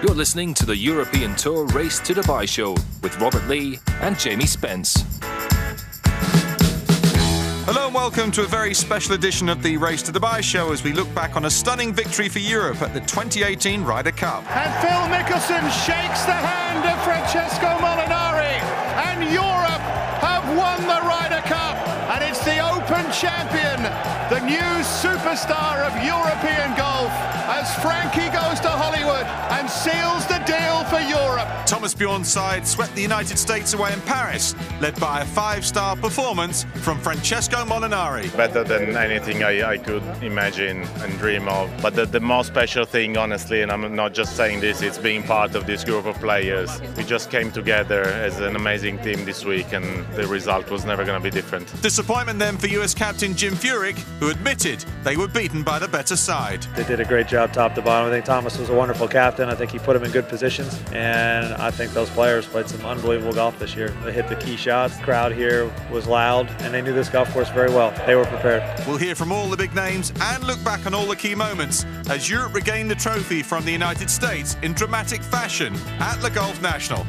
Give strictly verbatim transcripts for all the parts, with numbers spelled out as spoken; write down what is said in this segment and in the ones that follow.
You're listening to the European Tour Race to Dubai show with Robert Lee and Jamie Spence. Hello and welcome to a very special edition of the Race to Dubai show as we look back on a stunning victory for Europe at the twenty eighteen Ryder Cup. And Phil Mickelson shakes the hand of Francesco Molinari, and Europe have won the Ryder Cup, and it's the Open champion, the new superstar of European golf, as Frankie goes to Hollywood and seals the deal for Europe. Thomas Bjorn's side swept the United States away in Paris, led by a five-star performance from Francesco Molinari. Better than anything I, I could imagine and dream of. But the, the most special thing, honestly, and I'm not just saying this, it's being part of this group of players. We just came together as an amazing team this week, and the result was never going to be different. Disappointment then for U S captain Jim Furyk, who admitted they were beaten by the better side. They did a great job top to bottom. I think Thomas was a wonderful captain. I think he put them in good positions, and I think those players played some unbelievable golf this year. They hit the key shots. The crowd here was loud, and they knew this golf course very well. They were prepared. We'll hear from all the big names and look back on all the key moments as Europe regained the trophy from the United States in dramatic fashion at Le Golf National.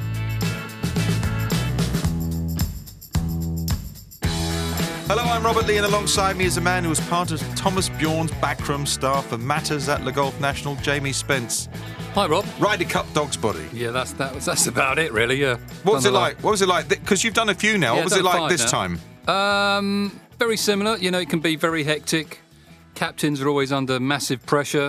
Hello, I'm Robert Lee, and alongside me is a man who was part of Thomas Bjorn's backroom staff for matters at Le Golf National, Jamie Spence. Hi, Rob. Ryder Cup dog's body. Yeah, that's that was that's about it, really. Yeah. What was it like? What was it like? Because you've done a few now. Yeah, what was it like five this now. time? Um, very similar. You know, it can be very hectic. Captains are always under massive pressure.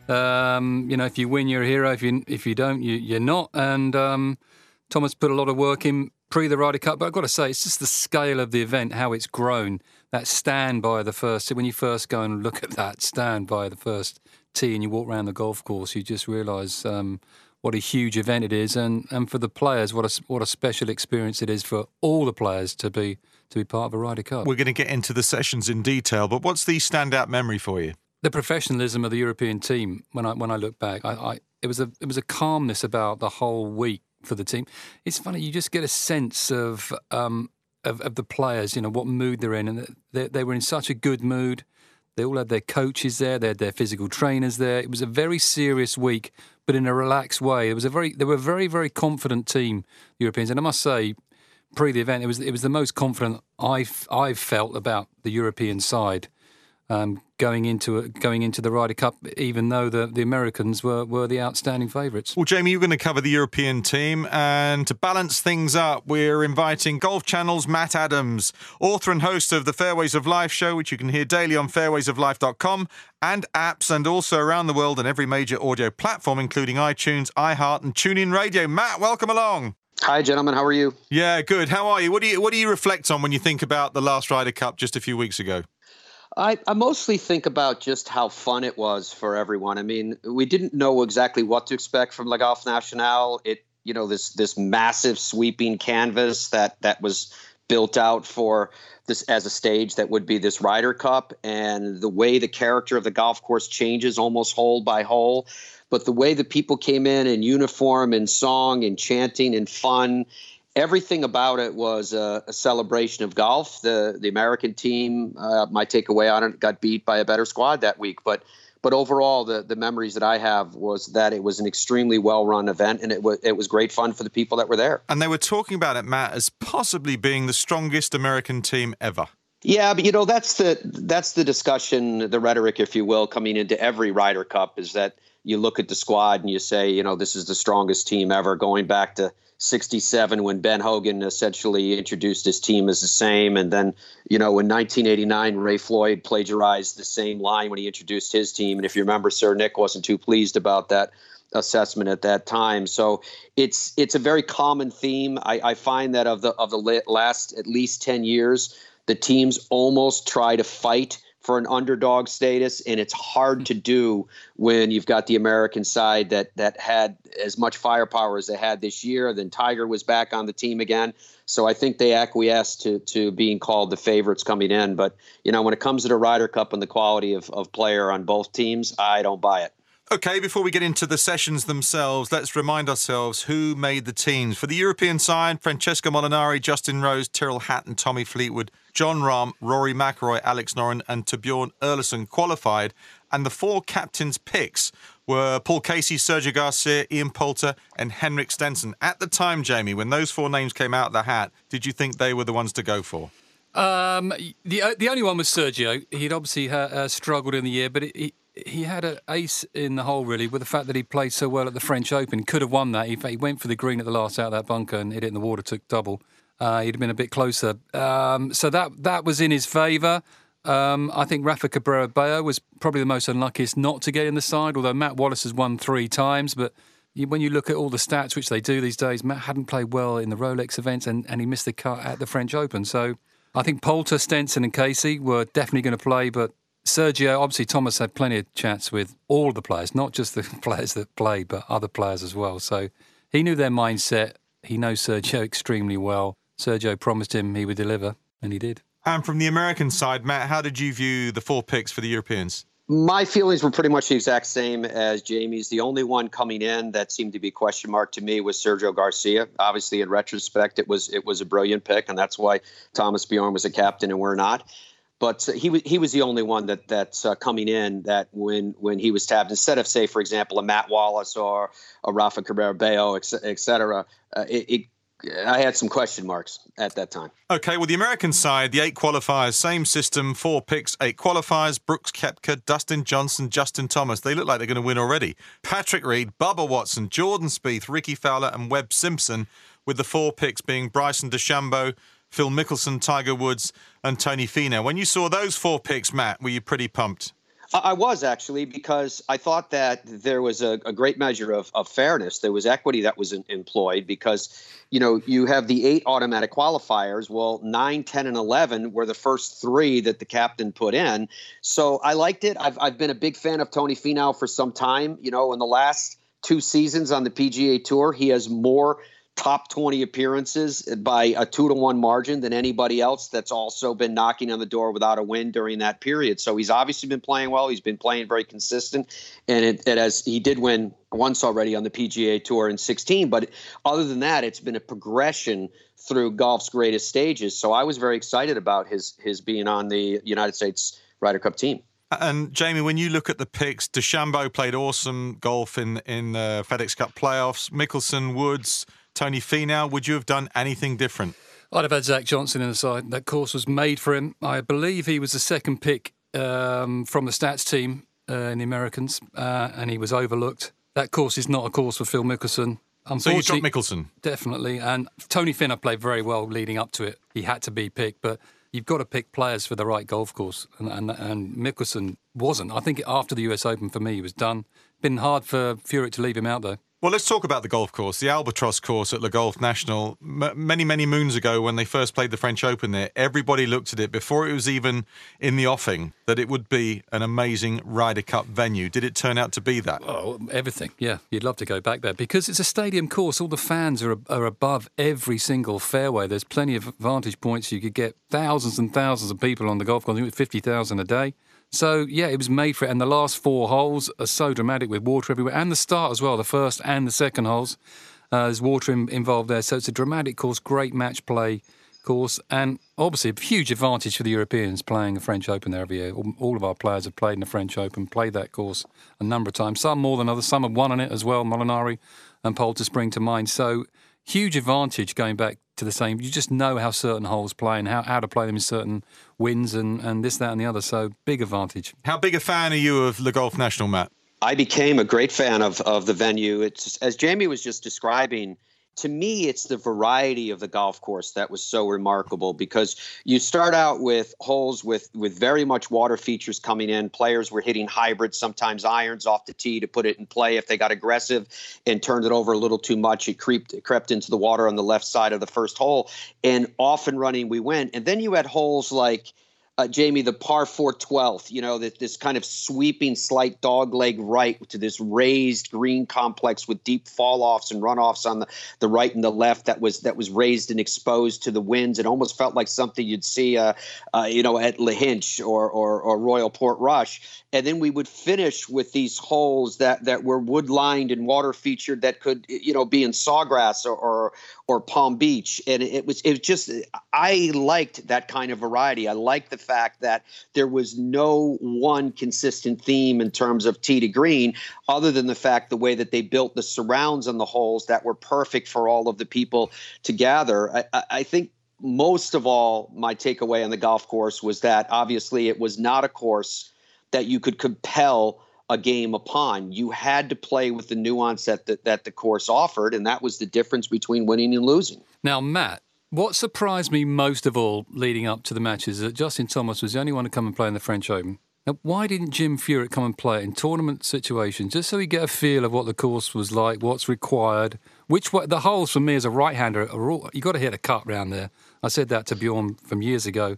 Um, you know, if you win, you're a hero. If you if you don't, you, you're not. And um, Thomas put a lot of work in pre the Ryder Cup, but I've got to say, it's just the scale of the event, how it's grown. That stand by the first, when you first go and look at that stand by the first tee and you walk around the golf course, you just realise um, what a huge event it is, and, and for the players, what a what a special experience it is for all the players to be to be part of a Ryder Cup. We're going to get into the sessions in detail, but what's the standout memory for you? The professionalism of the European team. When I when I look back, I, I it was a it was a calmness about the whole week for the team. It's funny, you just get a sense of um, of, of the players, you know, what mood they're in, and they, they were in such a good mood. They all had their coaches there, they had their physical trainers there. It was a very serious week, but in a relaxed way. It was a very they were a very very confident team, the Europeans, and I must say, pre the event, it was it was the most confident I've I've felt about the European side. Um, going into going into the Ryder Cup, even though the, the Americans were, were the outstanding favourites. Well, Jamie, you're going to cover the European team, and to balance things up, we're inviting Golf Channel's Matt Adams, author and host of the Fairways of Life show, which you can hear daily on fairways of life dot com and apps, and also around the world on every major audio platform, including iTunes, iHeart and TuneIn Radio. Matt, welcome along. Hi, gentlemen. How are you? Yeah, good. How are you? What do you what do you reflect on when you think about the last Ryder Cup just a few weeks ago? I, I mostly think about just how fun it was for everyone. I mean, we didn't know exactly what to expect from Le Golf National. It, you know, this this massive sweeping canvas that that was built out for this as a stage that would be this Ryder Cup, and the way the character of the golf course changes almost hole by hole. But the way the people came in in uniform and song and chanting and fun, everything about it was a, a celebration of golf. The the American team, uh, my takeaway on it, got beat by a better squad that week. But but overall, the, the memories that I have was that it was an extremely well-run event, and it was it was great fun for the people that were there. And they were talking about it, Matt, as possibly being the strongest American team ever. Yeah, but you know, that's the that's the discussion, the rhetoric, if you will, coming into every Ryder Cup, is that you look at the squad and you say, you know, this is the strongest team ever, going back to sixty-seven when Ben Hogan essentially introduced his team as the same. And then, you know, in nineteen eighty-nine, Ray Floyd plagiarized the same line when he introduced his team. And if you remember, Sir Nick wasn't too pleased about that assessment at that time. So it's it's a very common theme. I, I find that of the of the last at least ten years, the teams almost try to fight for an underdog status, and it's hard to do when you've got the American side that that had as much firepower as they had this year. Then Tiger was back on the team again. So I think they acquiesced to to being called the favorites coming in. But, you know, when it comes to the Ryder Cup and the quality of, of player on both teams, I don't buy it. OK, before we get into the sessions themselves, let's remind ourselves who made the teams. For the European side, Francesco Molinari, Justin Rose, Tyrrell Hatton, Tommy Fleetwood, Jon Rahm, Rory McIlroy, Alex Noren and Torbjorn Olesen qualified. And the four captains' picks were Paul Casey, Sergio Garcia, Ian Poulter, and Henrik Stenson. At the time, Jamie, when those four names came out of the hat, did you think they were the ones to go for? Um, the the only one was Sergio. He'd obviously ha- uh, struggled in the year, but it, he he had an ace in the hole, really, with the fact that he played so well at the French Open. Could have won that. In fact, he went for the green at the last out of that bunker and hit it in the water, took double. Uh, he'd have been a bit closer. Um, so that that was in his favour. Um, I think Rafa Cabrera Bello was probably the most unluckiest not to get in the side, although Matt Wallace has won three times. But you, when you look at all the stats, which they do these days, Matt hadn't played well in the Rolex events and, and he missed the cut at the French Open. So I think Poulter, Stenson and Casey were definitely going to play, but Sergio, obviously Thomas had plenty of chats with all the players, not just the players that played, but other players as well. So he knew their mindset. He knows Sergio extremely well. Sergio promised him he would deliver, and he did. And from the American side, Matt, how did you view the four picks for the Europeans? My feelings were pretty much the exact same as Jamie's. The only one coming in that seemed to be question mark to me was Sergio Garcia. Obviously, in retrospect, it was it was a brilliant pick, and that's why Thomas Bjorn was a captain and we're not. But he was he was the only one that that's uh, coming in that when when he was tapped, instead of, say, for example, a Matt Wallace or a Rafa Cabrera Bello, et cetera, uh, it, it I had some question marks at that time. Okay, well, the American side, the eight qualifiers, same system, four picks, eight qualifiers, Brooks Koepka, Dustin Johnson, Justin Thomas. They look like they're going to win already. Patrick Reed, Bubba Watson, Jordan Spieth, Ricky Fowler and Webb Simpson, with the four picks being Bryson DeChambeau, Phil Mickelson, Tiger Woods and Tony Finau. When you saw those four picks, Matt, were you pretty pumped? I was, actually, because I thought that there was a, a great measure of, of fairness. There was equity that was in, employed because, you know, you have the eight automatic qualifiers. Well, nine, ten, and eleven were the first three that the captain put in. So I liked it. I've, I've been a big fan of Tony Finau for some time. You know, in the last two seasons on the P G A Tour, he has more top twenty appearances by a two to one margin than anybody else that's also been knocking on the door without a win during that period. So he's obviously been playing well. He's been playing very consistent. And it, it has, he did win once already on the P G A Tour in sixteen. But other than that, it's been a progression through golf's greatest stages. So I was very excited about his, his being on the United States Ryder Cup team. And Jamie, when you look at the picks, DeChambeau played awesome golf in, in the FedEx Cup playoffs. Mickelson, Woods, Tony Finau, would you have done anything different? I'd have had Zach Johnson in the side. That course was made for him. I believe he was the second pick um, from the stats team uh, in the Americans, uh, and he was overlooked. That course is not a course for Phil Mickelson. So you dropped Mickelson? Definitely. And Tony Finau played very well leading up to it. He had to be picked, but you've got to pick players for the right golf course, and, and, and Mickelson wasn't. I think after the U S Open, for me, he was done. Been hard for Furyk to leave him out, though. Well, let's talk about the golf course, the Albatross course at Le Golf National. M- many, many moons ago, when they first played the French Open there, everybody looked at it before it was even in the offing that it would be an amazing Ryder Cup venue. Did it turn out to be that? Oh, everything. Yeah, you'd love to go back there because it's a stadium course. All the fans are are above every single fairway. There's plenty of vantage points. You could get thousands and thousands of people on the golf course. I think it was fifty thousand a day. So, yeah, it was made for it. And the last four holes are so dramatic with water everywhere. And the start as well, the first and the second holes. Uh, there's water in, involved there. So it's a dramatic course, great match play course. And obviously a huge advantage for the Europeans playing the French Open there every year. All, all of our players have played in the French Open, played that course a number of times. Some more than others. Some have won on it as well, Molinari and Poulter spring to mind. So huge advantage going back to the same. You just know how certain holes play and how, how to play them in certain winds and, and this, that and the other. So big advantage. How big a fan are you of Le Golf National, Matt? I became a great fan of, of the venue. It's, as Jamie was just describing, to me, it's the variety of the golf course that was so remarkable because you start out with holes with, with very much water features coming in. Players were hitting hybrids, sometimes irons off the tee to put it in play. If they got aggressive and turned it over a little too much, it creeped, it crept into the water on the left side of the first hole. And off and running we went. And then you had holes like, Uh, Jamie, the par four twelfth, you know, that this kind of sweeping slight dog leg right to this raised green complex with deep fall offs and runoffs on the, the right and the left that was that was raised and exposed to the winds. It almost felt like something you'd see, uh, uh, you know, at La Hinch or, or or Royal Port Rush. And then we would finish with these holes that, that were wood lined and water featured that could, you know, be in Sawgrass or, or or Palm Beach. And it was it was just I liked that kind of variety. I liked the fact that there was no one consistent theme in terms of tee to green, other than the fact the way that they built the surrounds on the holes that were perfect for all of the people to gather. I, I, I think most of all, my takeaway on the golf course was that obviously it was not a course that you could compel a game upon. You had to play with the nuance that the, that the course offered, and that was the difference between winning and losing. Now, Matt, what surprised me most of all leading up to the matches is that Justin Thomas was the only one to come and play in the French Open. Now, why didn't Jim Furyk come and play it in tournament situations, just so we get a feel of what the course was like, what's required, which way, the holes for me as a right-hander are all, you got to hit a cut round there. I said that to Bjorn from years ago.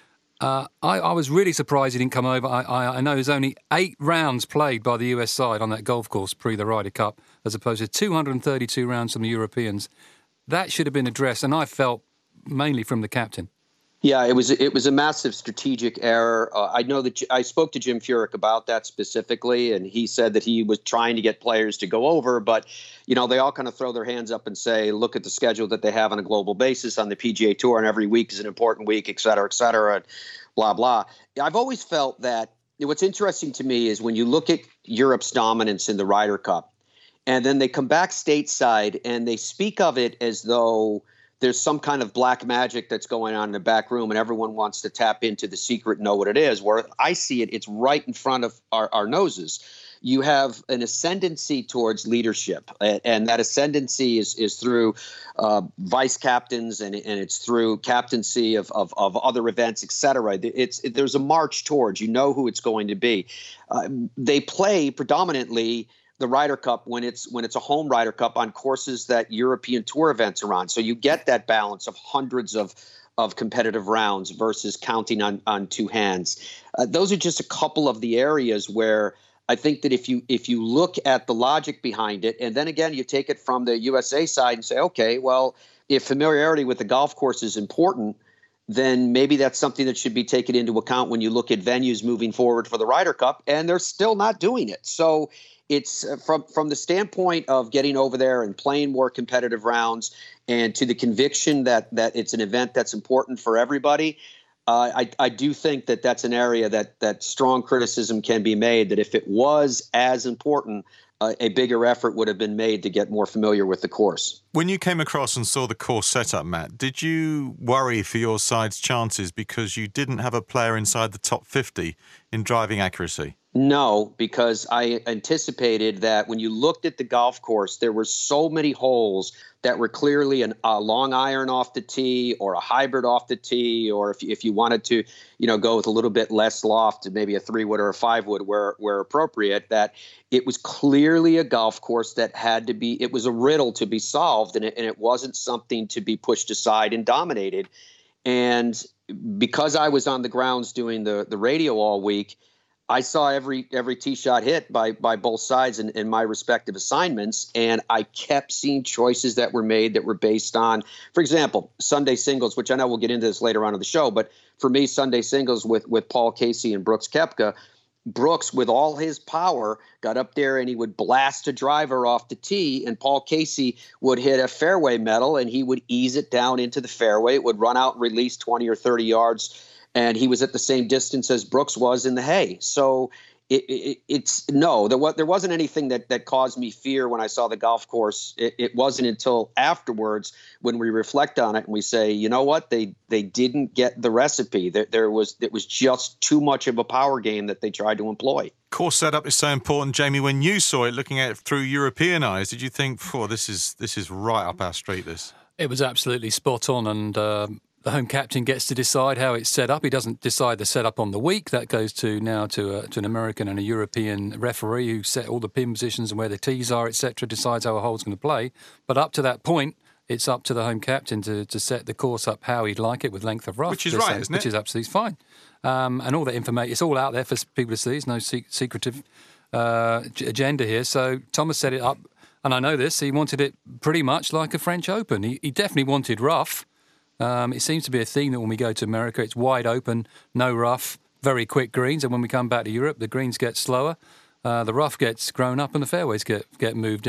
Uh, I, I was really surprised he didn't come over. I, I, I know there's only eight rounds played by the U S side on that golf course pre the Ryder Cup, as opposed to two hundred thirty-two rounds from the Europeans. That should have been addressed, and I felt mainly from the captain. Yeah, it was it was a massive strategic error. Uh, I know that I spoke to Jim Furyk about that specifically, and he said that he was trying to get players to go over, but you know they all kind of throw their hands up and say, look at the schedule that they have on a global basis on the P G A Tour, and every week is an important week, et cetera, et cetera, and blah blah. I've always felt that what's interesting to me is when you look at Europe's dominance in the Ryder Cup, and then they come back stateside and they speak of it as though there's some kind of black magic that's going on in the back room and everyone wants to tap into the secret and know what it is. Where I see it, it's right in front of our, our noses. You have an ascendancy towards leadership, and, and that ascendancy is is through uh, vice captains, and, and it's through captaincy of, of, of other events, et cetera. It's, it, there's a march towards, you know who it's going to be. Uh, they play predominantly the Ryder Cup when it's when it's a home Ryder Cup on courses that European Tour events are on. So you get that balance of hundreds of of competitive rounds versus counting on on two hands. Uh, those are just a couple of the areas where I think that if you if you look at the logic behind it, and then again you take it from the U S A side and say, okay, well, if familiarity with the golf course is important, then maybe that's something that should be taken into account when you look at venues moving forward for the Ryder Cup, and they're still not doing it. So it's uh, from from the standpoint of getting over there and playing more competitive rounds, and to the conviction that that it's an event that's important for everybody. Uh, I, I do think that that's an area that that strong criticism can be made, that if it was as important, uh, a bigger effort would have been made to get more familiar with the course. When you came across and saw the course setup, Matt, did you worry for your side's chances because you didn't have a player inside the top fifty in driving accuracy? No, because I anticipated that when you looked at the golf course, there were so many holes that were clearly an, a long iron off the tee or a hybrid off the tee, or if, if you wanted to, you know, go with a little bit less loft, maybe a three wood or a five wood where, where appropriate, that it was clearly a golf course that had to be, it was a riddle to be solved, and it, and it wasn't something to be pushed aside and dominated. And because I was on the grounds doing the, the radio all week, I saw every every tee shot hit by by both sides in, in my respective assignments, and I kept seeing choices that were made that were based on, for example, Sunday singles, which I know we'll get into this later on in the show, but for me, Sunday singles with with Paul Casey and Brooks Koepka, Brooks, with all his power, got up there and he would blast a driver off the tee, and Paul Casey would hit a fairway metal and he would ease it down into the fairway. It would run out and release twenty or thirty yards, and he was at the same distance as Brooks was in the hay. So it, it, it's no, there, was, there wasn't anything that, that caused me fear when I saw the golf course. It, it wasn't until afterwards when we reflect on it and we say, you know what, they they didn't get the recipe. There, there was it was just too much of a power game that they tried to employ. Course setup is so important, Jamie. When you saw it, looking at it through European eyes, did you think, "Oh, this is this is right up our street"? This it was absolutely spot on, and Um... the home captain gets to decide how it's set up. He doesn't decide the setup on the week. That goes to now to, a, to an American and a European referee who set all the pin positions and where the tees are, et cetera, decides how a hole's going to play. But up to that point, it's up to the home captain to, to set the course up how he'd like it with length of rough. Which is right, say, isn't Which it? is absolutely fine. Um, and all that information, it's all out there for people to see. There's no se- secretive uh, agenda here. So Thomas set it up, and I know this, he wanted it pretty much like a French Open. He, he definitely wanted rough. Um, it seems to be a theme that when we go to America, it's wide open, no rough, very quick greens. And when we come back to Europe, the greens get slower, uh, the rough gets grown up and the fairways get, get moved in.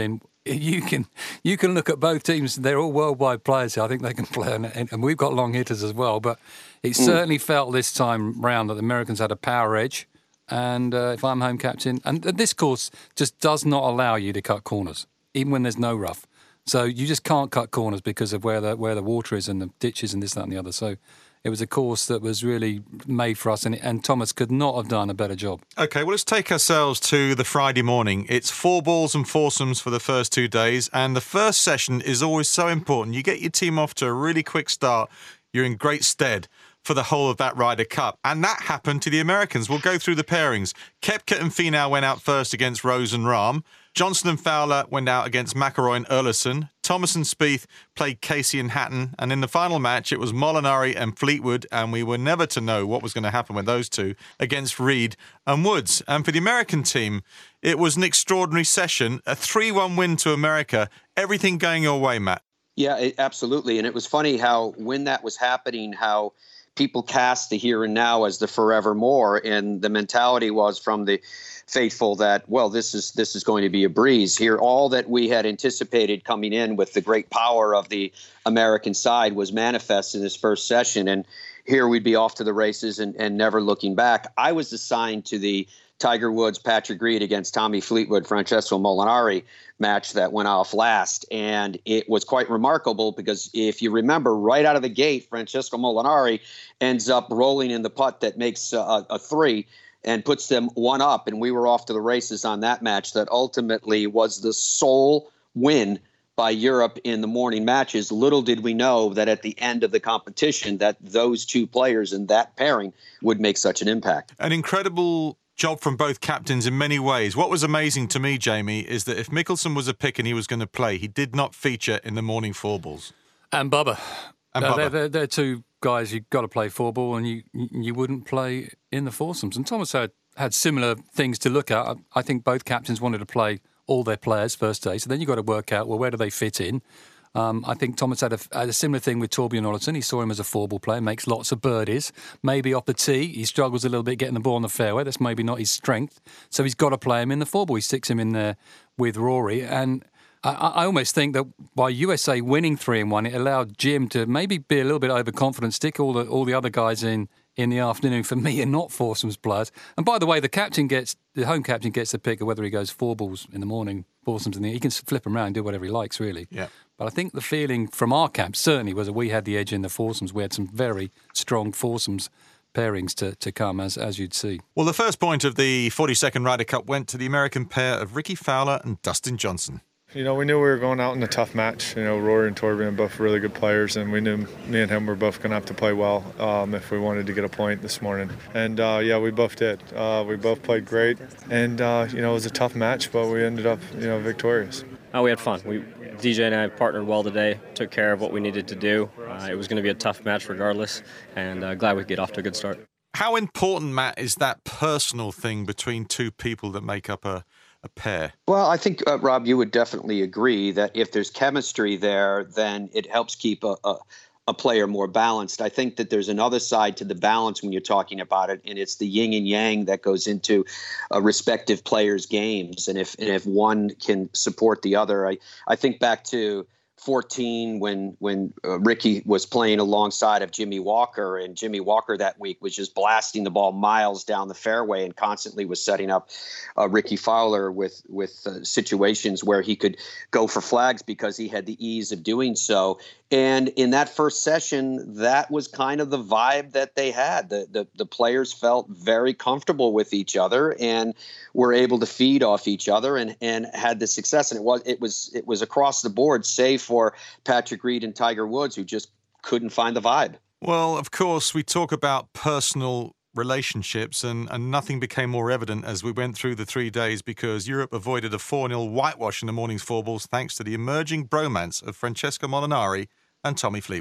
you can you can look at both teams. They're all worldwide players. I think they can play, and, and we've got long hitters as well. But it mm. certainly felt this time round that the Americans had a power edge. And uh, if I'm home captain, and this course just does not allow you to cut corners, even when there's no rough. So you just can't cut corners because of where the where the water is and the ditches and this, that, and the other. So it was a course that was really made for us, and, and Thomas could not have done a better job. OK, well, let's take ourselves to the Friday morning. It's four balls and foursomes for the first two days, and the first session is always so important. You get your team off to a really quick start, you're in great stead for the whole of that Ryder Cup. And that happened to the Americans. We'll go through the pairings. Koepka and Finau went out first against Rose and Rahm. Johnson and Fowler went out against McIlroy and Erlison. Thomas and Spieth played Casey and Hatton. And in the final match, it was Molinari and Fleetwood. And we were never to know what was going to happen with those two against Reed and Woods. And for the American team, it was an extraordinary session. A three one win to America. Everything going your way, Matt. Yeah, it, absolutely. And it was funny how when that was happening, how people cast the here and now as the forevermore, and the mentality was from the faithful that, well, this is this is going to be a breeze here. All that we had anticipated coming in with the great power of the American side was manifest in this first session, and here we'd be off to the races and, and never looking back. I was assigned to the Tiger Woods, Patrick Reed against Tommy Fleetwood, Francesco Molinari match that went off last. And it was quite remarkable because if you remember right out of the gate, Francesco Molinari ends up rolling in the putt that makes a, a three and puts them one up. And we were off to the races on that match that ultimately was the sole win by Europe in the morning matches. Little did we know that at the end of the competition that those two players in that pairing would make such an impact. An incredible job from both captains in many ways. What was amazing to me, Jamie, is that if Mickelson was a pick and he was going to play, he did not feature in the morning four balls. And Bubba. And uh, Bubba. They're, they're, they're two guys you've got to play four ball, and you you wouldn't play in the foursomes. And Thomas had, had similar things to look at. I, I think both captains wanted to play all their players first day, so then you've got to work out, well, where do they fit in? Um, I think Thomas had a, had a similar thing with Torbjorn Olesen. He saw him as a four-ball player, makes lots of birdies. Maybe off the tee, he struggles a little bit getting the ball on the fairway. That's maybe not his strength. So he's got to play him in the four-ball. He sticks him in there with Rory. And I, I almost think that by U S A winning three and one, it allowed Jim to maybe be a little bit overconfident, stick all the all the other guys in in the afternoon for me and not foursomes players. And by the way, the captain gets the home captain gets the pick of whether he goes four balls in the morning, foursomes in the he can flip them around and do whatever he likes, really. Yeah. But I think the feeling from our camp certainly was that we had the edge in the foursomes. We had some very strong foursomes pairings to, to come, as as you'd see. Well, the first point of the forty-second Ryder Cup went to the American pair of Ricky Fowler and Dustin Johnson. You know, we knew we were going out in a tough match. You know, Rory and Torbjorn are both really good players, and we knew me and him were both going to have to play well um, if we wanted to get a point this morning. And, uh, yeah, we both did. Uh, we both played great. And, uh, you know, it was a tough match, but we ended up, you know, victorious. Oh, we had fun. We D J and I partnered well today, took care of what we needed to do. Uh, it was going to be a tough match regardless, and uh, glad we could get off to a good start. How important, Matt, is that personal thing between two people that make up a a pair? Well, I think, uh, Rob, you would definitely agree that if there's chemistry there, then it helps keep a, a, a player more balanced. I think that there's another side to the balance when you're talking about it, and it's the yin and yang that goes into a respective players' games. And if and if one can support the other, I, I think back to fourteen when when uh, Ricky was playing alongside of Jimmy Walker, and Jimmy Walker that week was just blasting the ball miles down the fairway and constantly was setting up uh, Ricky Fowler with with uh, situations where he could go for flags because he had the ease of doing so. And in that first session, that was kind of the vibe that they had. The, the the players felt very comfortable with each other and were able to feed off each other and and had the success. And it was it was it was across the board, save for Patrick Reed and Tiger Woods, who just couldn't find the vibe. Well, of course, we talk about personal relationships, and, and nothing became more evident as we went through the three days because Europe avoided a four nil whitewash in the morning's four balls thanks to the emerging bromance of Francesco Molinari and Tommy Fleetwood.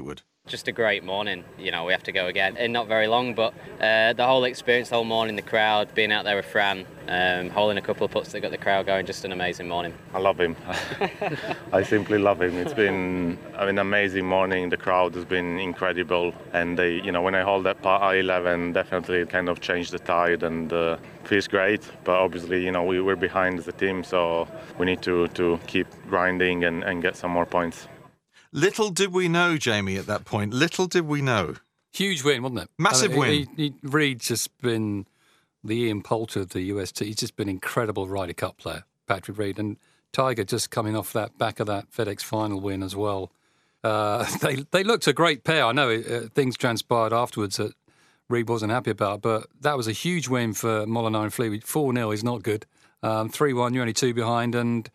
Just a great morning. You know, we have to go again. And not very long, but uh, the whole experience, the whole morning, the crowd, being out there with Fran, um, holding a couple of putts that got the crowd going, just an amazing morning. I love him. I simply love him. It's been an amazing morning. The crowd has been incredible. And, they, you know, when I hold that par eleven, definitely it kind of changed the tide and uh, feels great. But obviously, you know, we, we're behind as a team, so we need to, to keep grinding and, and get some more points. Little did we know, Jamie, at that point. Little did we know. Huge win, wasn't it? Massive I mean, win. He, he, Reed's just been the Ian Poulter of the U S T. He's just been an incredible Ryder Cup player, Patrick Reed. And Tiger just coming off that back of that FedEx final win as well. Uh, they they looked a great pair. I know uh, things transpired afterwards that Reed wasn't happy about, but that was a huge win for Molinari and Fleetwood. four nil is not good. Um, three one, you're only two behind, and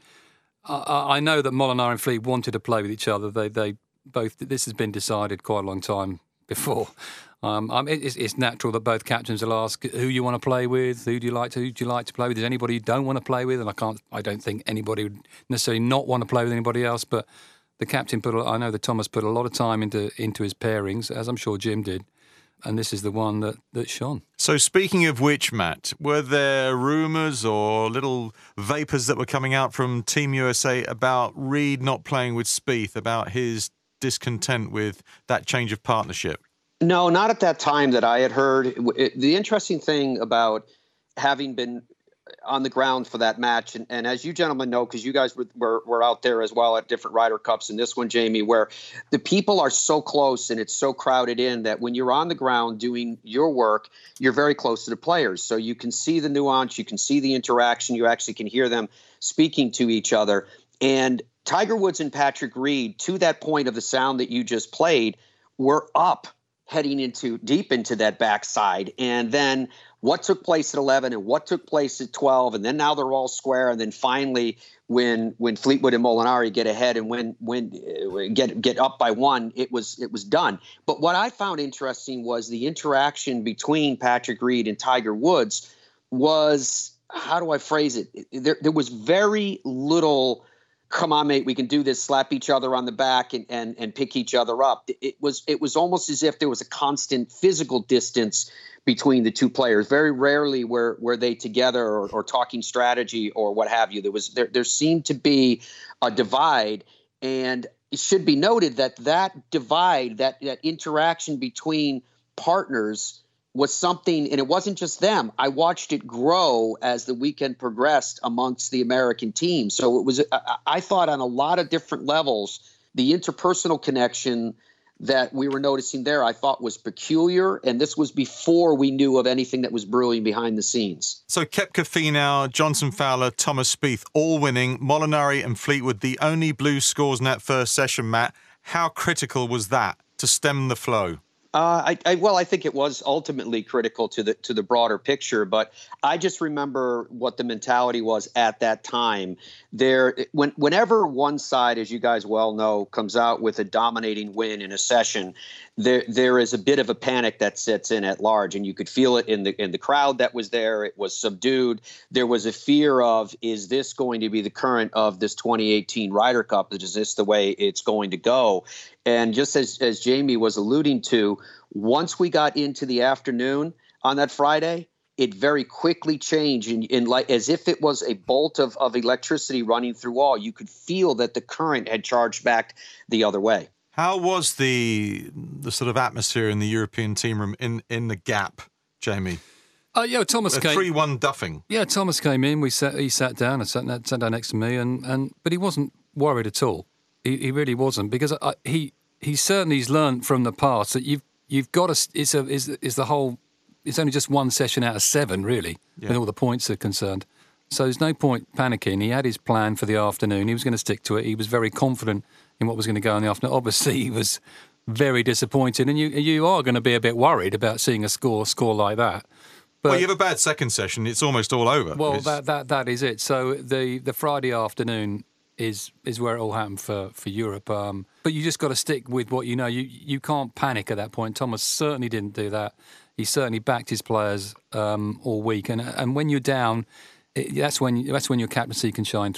I know that Molinari and Fleet wanted to play with each other. They, they both. This has been decided quite a long time before. Um, um, it's, it's natural that both captains will ask who you want to play with, who do you like to, who do you like to play with. Is anybody you don't want to play with? And I can't. I don't think anybody would necessarily not want to play with anybody else. But the captain put. I know that Thomas put a lot of time into into his pairings, as I'm sure Jim did. And this is the one that, that shone. So speaking of which, Matt, were there rumours or little vapours that were coming out from Team U S A about Reed not playing with Spieth, about his discontent with that change of partnership? No, not at that time that I had heard. It, the interesting thing about having been on the ground for that match, and, and as you gentlemen know, because you guys were, were were out there as well at different Ryder Cups, and this one, Jamie, where the people are so close and it's so crowded in that when you're on the ground doing your work, you're very close to the players. So you can see the nuance, you can see the interaction, you actually can hear them speaking to each other. And Tiger Woods and Patrick Reed, to that point of the sound that you just played, were up heading into deep into that backside. And then what took place at eleven and what took place at twelve, and then now they're all square, and then finally when when Fleetwood and Molinari get ahead and when when uh, get get up by one, it was it was done. But what I found interesting was the interaction between Patrick Reed and Tiger Woods was, how do I phrase it? There there was very little, come on, mate, we can do this, slap each other on the back and and and pick each other up. It was it was almost as if there was a constant physical distance between the two players. Very rarely were were they together or, or talking strategy or what have you. There was there there seemed to be a divide, and it should be noted that that divide, that that interaction between partners was something, and it wasn't just them. I watched it grow as the weekend progressed amongst the American team. So it was, I, I thought, on a lot of different levels, the interpersonal connection that we were noticing there, I thought was peculiar, and this was before we knew of anything that was brewing behind the scenes. So Koepka, Finau, Johnson Fowler, Thomas Spieth, all winning. Molinari and Fleetwood, the only blue scores in that first session, Matt. How critical was that to stem the flow? Uh, I, I, well, I think it was ultimately critical to the to the broader picture, but I just remember what the mentality was at that time. There, when whenever one side, as you guys well know, comes out with a dominating win in a session, there there is a bit of a panic that sets in at large, and you could feel it in the in the crowd that was there. It was subdued. There was a fear of, is this going to be the current of this twenty eighteen Ryder Cup? Is this the way it's going to go? And just as, as Jamie was alluding to, once we got into the afternoon on that Friday, it very quickly changed in, in like as if it was a bolt of, of electricity running through all. You could feel that the current had charged back the other way. How was the the sort of atmosphere in the European team room in, in the gap, Jamie? Uh, yeah, Thomas a came. three one duffing. Yeah, Thomas came in. We sat. He sat down and sat, sat down next to me, and, and but he wasn't worried at all. He, he really wasn't, because I, he he certainly's learned from the past that you've you've got to. It's a is is the whole. It's only just one session out of seven, really, yeah, when all the points are concerned. So there's no point panicking. He had his plan for the afternoon. He was going to stick to it. He was very confident in what was going to go in the afternoon. Obviously, he was very disappointed, and you you are going to be a bit worried about seeing a score score like that. But, well, you have a bad second session. It's almost all over. Well, it's... that that that is it. So the the Friday afternoon is is where it all happened for for Europe. Um, but you just got to stick with what you know. You you can't panic at that point. Thomas certainly didn't do that. He certainly backed his players um, all week, and and when you're down, it, that's when that's when your captaincy can shine through.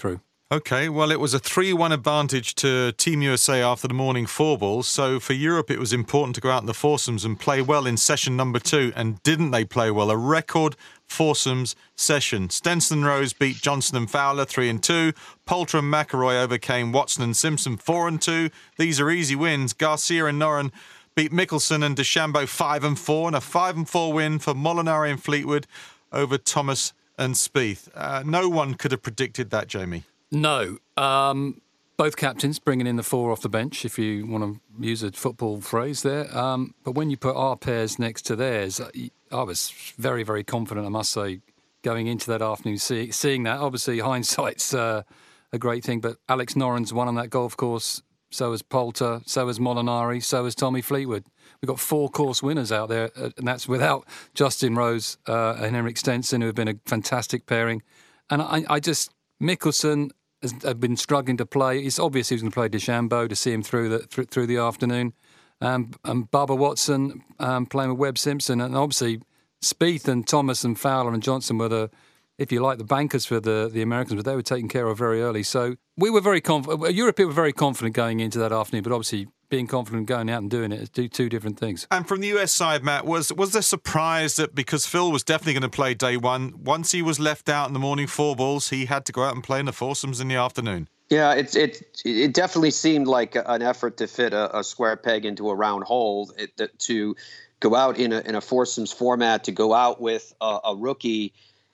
OK, well, it was a three one advantage to Team U S A after the morning four balls. So for Europe, it was important to go out in the foursomes and play well in session number two. And didn't they play well? A record foursomes session. Stenson Rose beat Johnson and Fowler three and two. Poulter and McIlroy overcame Watson and Simpson four and two. These are easy wins. Garcia and Noren beat Mickelson and DeChambeau five and four. And a five and four win for Molinari and Fleetwood over Thomas and Spieth. Uh, no one could have predicted that, Jamie. No. Um, both captains bringing in the four off the bench, if you want to use a football phrase there. Um, but when you put our pairs next to theirs, I was very, very confident, I must say, going into that afternoon, see, seeing that. Obviously, hindsight's uh, a great thing, but Alex Noren's won on that golf course. So has Poulter, so has Molinari, so has Tommy Fleetwood. We've got four course winners out there, and that's without Justin Rose uh, and Henrik Stenson, who have been a fantastic pairing. And I, I just... Mickelson has been struggling to play. It's obvious he was going to play DeChambeau to see him through the through, through the afternoon. Um, and Bubba Watson um, playing with Webb Simpson. And obviously Spieth and Thomas and Fowler and Johnson were the, if you like, the bankers for the, the Americans, but they were taken care of very early. So we were very confident. Europe were very confident going into that afternoon, but obviously being confident going out and doing it is do two different things. And from the U S side, Matt, was was there surprise that because Phil was definitely going to play day one, once he was left out in the morning four balls, he had to go out and play in the foursomes in the afternoon? Yeah, it it it definitely seemed like an effort to fit a, a square peg into a round hole. It, to go out in a in a foursomes format, to go out with a, a rookie,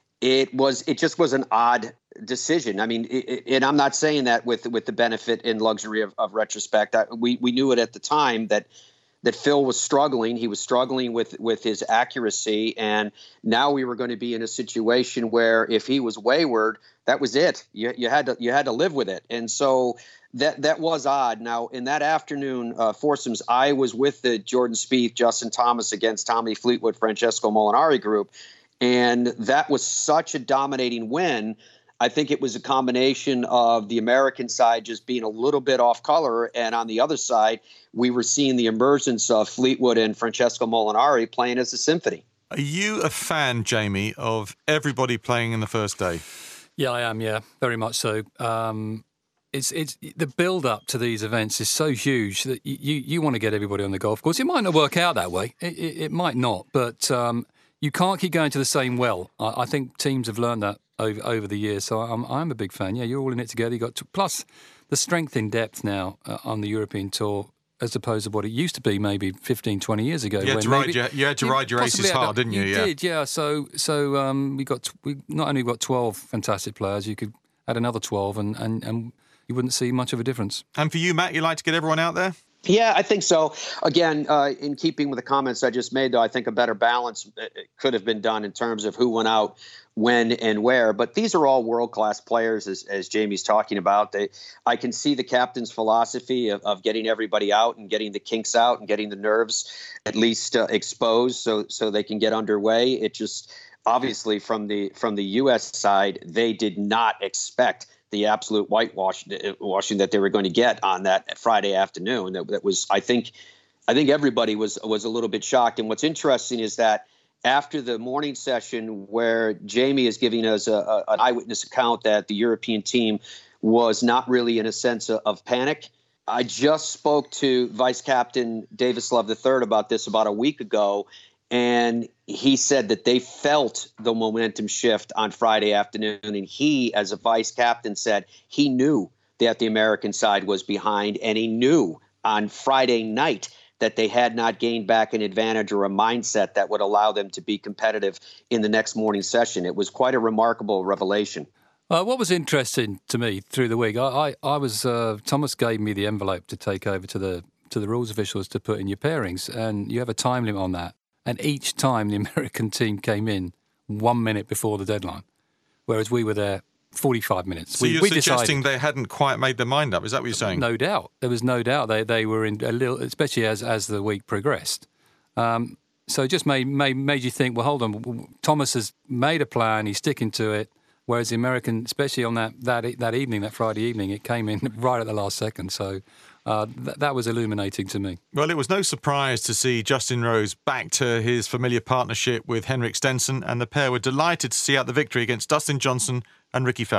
it was it just was an odd decision. I mean, it, and I'm not saying that with with the benefit and luxury of, of retrospect. I, we we knew it at the time that that Phil was struggling. He was struggling with with his accuracy, and now we were going to be in a situation where if he was wayward, that was it. You you had to you had to live with it, and so that that was odd. Now in that afternoon uh, foursomes, I was with the Jordan Spieth, Justin Thomas against Tommy Fleetwood, Francesco Molinari group, and that was such a dominating win. I think it was a combination of the American side just being a little bit off color, and on the other side, we were seeing the emergence of Fleetwood and Francesco Molinari playing as a symphony. Are you a fan, Jamie, of everybody playing in the first day? Yeah, I am. Yeah, very much so. Um, it's it's the build up to these events is so huge that you you want to get everybody on the golf course. It might not work out that way. It, it, it might not, but um, you can't keep going to the same well. I, I think teams have learned that over over the years. So I'm I'm a big fan. Yeah, you're all in it together. You got to, plus the strength in depth now uh, on the European Tour, as opposed to what it used to be maybe fifteen, twenty years ago. You had when to ride maybe, your, you had to ride your aces had, hard, didn't you? You yeah. did, yeah. So so um, we got we not only got twelve fantastic players, you could add another twelve, and and and you wouldn't see much of a difference. And for you, Matt, you like to get everyone out there? Yeah, I think so. Again, uh, in keeping with the comments I just made, though, I think a better balance could have been done in terms of who went out when and where. But these are all world-class players, as, as Jamie's talking about. They, I can see the captain's philosophy of, of getting everybody out and getting the kinks out and getting the nerves at least uh, exposed so so they can get underway. It just obviously from the from the U S side, they did not expect the absolute whitewash washing that they were going to get on that Friday afternoon. That, that was, I think, I think everybody was was a little bit shocked. And what's interesting is that after the morning session, where Jamie is giving us a, a, an eyewitness account that the European team was not really in a sense of, of panic, I just spoke to Vice Captain Davis Love the third about this about a week ago. And he said that they felt the momentum shift on Friday afternoon. And he, as a vice captain, said he knew that the American side was behind. And he knew on Friday night that they had not gained back an advantage or a mindset that would allow them to be competitive in the next morning session. It was quite a remarkable revelation. Uh, what was interesting to me through the week, I, I, I was uh, Thomas gave me the envelope to take over to the to the rules officials to put in your pairings. And you have a time limit on that. And each time the American team came in one minute before the deadline, whereas we were there forty-five minutes. So we, you're we suggesting decided, they hadn't quite made their mind up? Is that what you're saying? No doubt. There was no doubt. They they were in a little, especially as, as the week progressed. Um, so it just made, made made you think, well, hold on, Thomas has made a plan, he's sticking to it, whereas the American, especially on that, that, that evening, that Friday evening, it came in right at the last second. So Uh, th- that was illuminating to me. Well, it was no surprise to see Justin Rose back to his familiar partnership with Henrik Stenson, and the pair were delighted to see out the victory against Dustin Johnson and Ricky Fowler.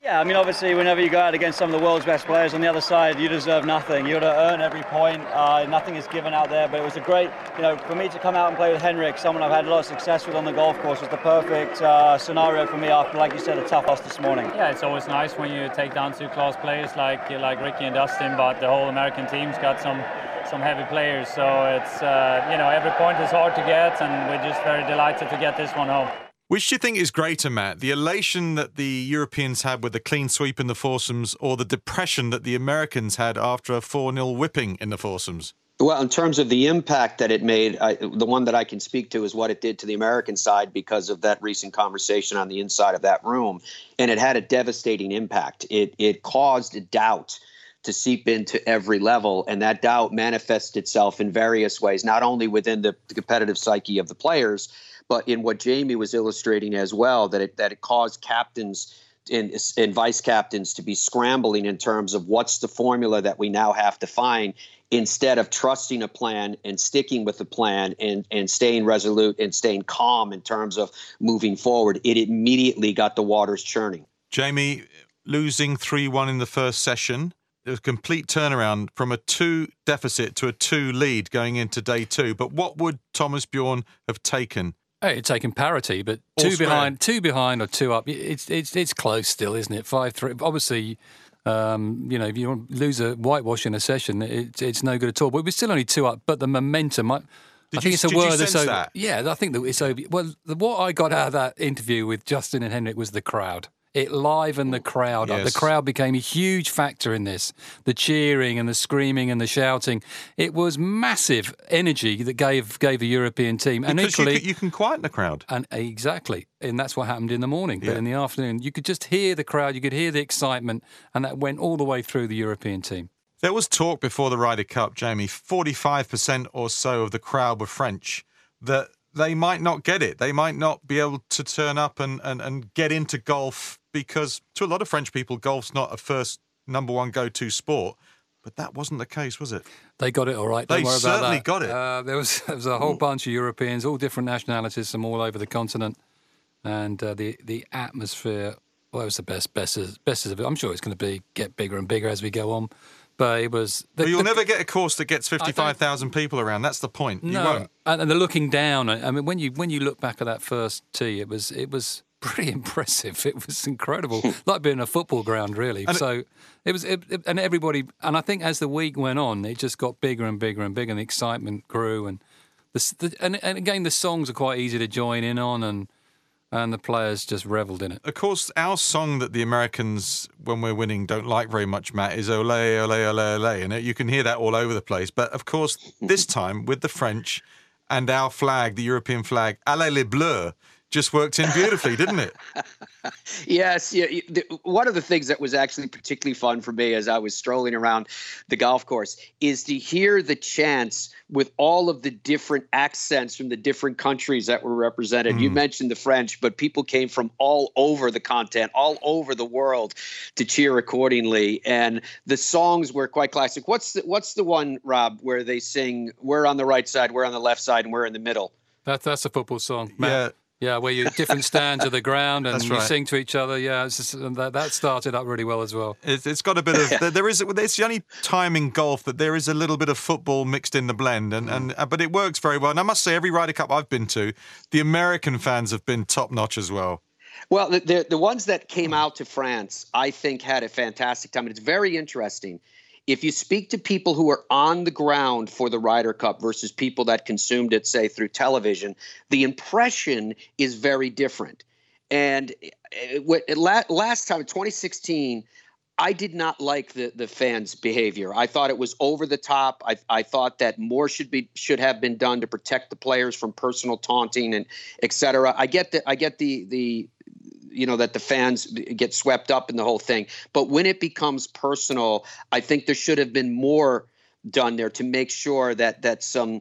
Yeah, I mean, obviously, whenever you go out against some of the world's best players on the other side, you deserve nothing. You got to earn every point. Uh, nothing is given out there, but it was a great, you know, for me to come out and play with Henrik, someone I've had a lot of success with on the golf course, was the perfect uh, scenario for me after, like you said, a tough loss this morning. Yeah, it's always nice when you take down two class players like like Ricky and Dustin, but the whole American team's got some some heavy players, so it's uh, you know, every point is hard to get, and we're just very delighted to get this one home. Which do you think is greater, Matt? The elation that the Europeans had with the clean sweep in the foursomes, or the depression that the Americans had after a four nil whipping in the foursomes? Well, in terms of the impact that it made, I, the one that I can speak to is what it did to the American side because of that recent conversation on the inside of that room. And it had a devastating impact. It, it caused doubt to seep into every level, and that doubt manifests itself in various ways, not only within the, the competitive psyche of the players, but in what Jamie was illustrating as well, that it that it caused captains and, and vice captains to be scrambling in terms of what's the formula that we now have to find, instead of trusting a plan and sticking with the plan and, and staying resolute and staying calm in terms of moving forward. It immediately got the waters churning. Jamie, losing three one in the first session, it was a complete turnaround from a two deficit to a two lead going into day two. But what would Thomas Bjorn have taken? Hey, it's taken parity, but two All square. behind, two behind or two up. It's it's it's close still, isn't it? Five three. Obviously, um, you know, if you lose a whitewash in a session, it's it's no good at all. But we're still only two up. But the momentum, I, I think you, it's a did word you that's sense over. that? Yeah, I think that it's over. Well, the, what I got out of that interview with Justin and Henrik was the crowd. It livened the crowd up. Yes. The crowd became a huge factor in this. The cheering and the screaming and the shouting. It was massive energy that gave gave the European team. And Because equally, you, can, you can quieten the crowd. And exactly. And that's what happened in the morning. But Yeah. in the afternoon, you could just hear the crowd, you could hear the excitement, and that went all the way through the European team. There was talk before the Ryder Cup, Jamie, forty-five percent or so of the crowd were French, that they might not get it. They might not be able to turn up and, and, and get into golf, because to a lot of French people, golf's not a first number one go-to sport. But that wasn't the case, was it? They got it all right. Don't They worry about certainly that. got it. Uh, there was there was a whole bunch of Europeans, all different nationalities from all over the continent, and uh, the the atmosphere. Well, it was the best, best, as, best as I'm sure it's going to be get bigger and bigger as we go on. But it was. The, Well, you'll the, never get a course that gets fifty-five thousand people around. That's the point. You No, won't. and, and the looking down. I mean, when you when you look back at that first tee, it was it was pretty impressive. It was incredible, like being a football ground, really. And so it was, it, it, and everybody. And I think as the week went on, it just got bigger and bigger and bigger, and the excitement grew. And the, the and, and again, the songs are quite easy to join in on, and and the players just revelled in it. Of course, our song that the Americans, when we're winning, don't like very much, Matt, is Ole, Ole, Ole, Ole. And you can hear that all over the place. But, of course, this time, with the French and our flag, the European flag, Allez les Bleus, just worked in beautifully, didn't it? Yes. Yeah, the, one of the things that was actually particularly fun for me as I was strolling around the golf course is to hear the chants with all of the different accents from the different countries that were represented. Mm. You mentioned the French, but people came from all over the continent, all over the world to cheer accordingly. And the songs were quite classic. What's the, what's the one, Rob, where they sing, we're on the right side, we're on the left side, and we're in the middle? That's that's a football song, Matt. Yeah. Yeah, where you different stands of the ground and That's you right. sing to each other. Yeah, it's just, and that, that started up really well as well. It's, it's got a bit of there, there is it's the only time in golf that there is a little bit of football mixed in the blend, and and uh, but it works very well. And I must say, every Ryder Cup I've been to, the American fans have been top notch as well. Well, the, the the ones that came out to France, I think, had a fantastic time. And it's very interesting. If you speak to people who are on the ground for the Ryder Cup versus people that consumed it, say, through television, the impression is very different. And it, it, last time, twenty sixteen, I did not like the, the fans' behavior. I thought it was over the top. I, I thought that more should be should have been done to protect the players from personal taunting and et cetera. I get the I get the the you know, that the fans get swept up in the whole thing. But when it becomes personal, I think there should have been more done there to make sure that that some,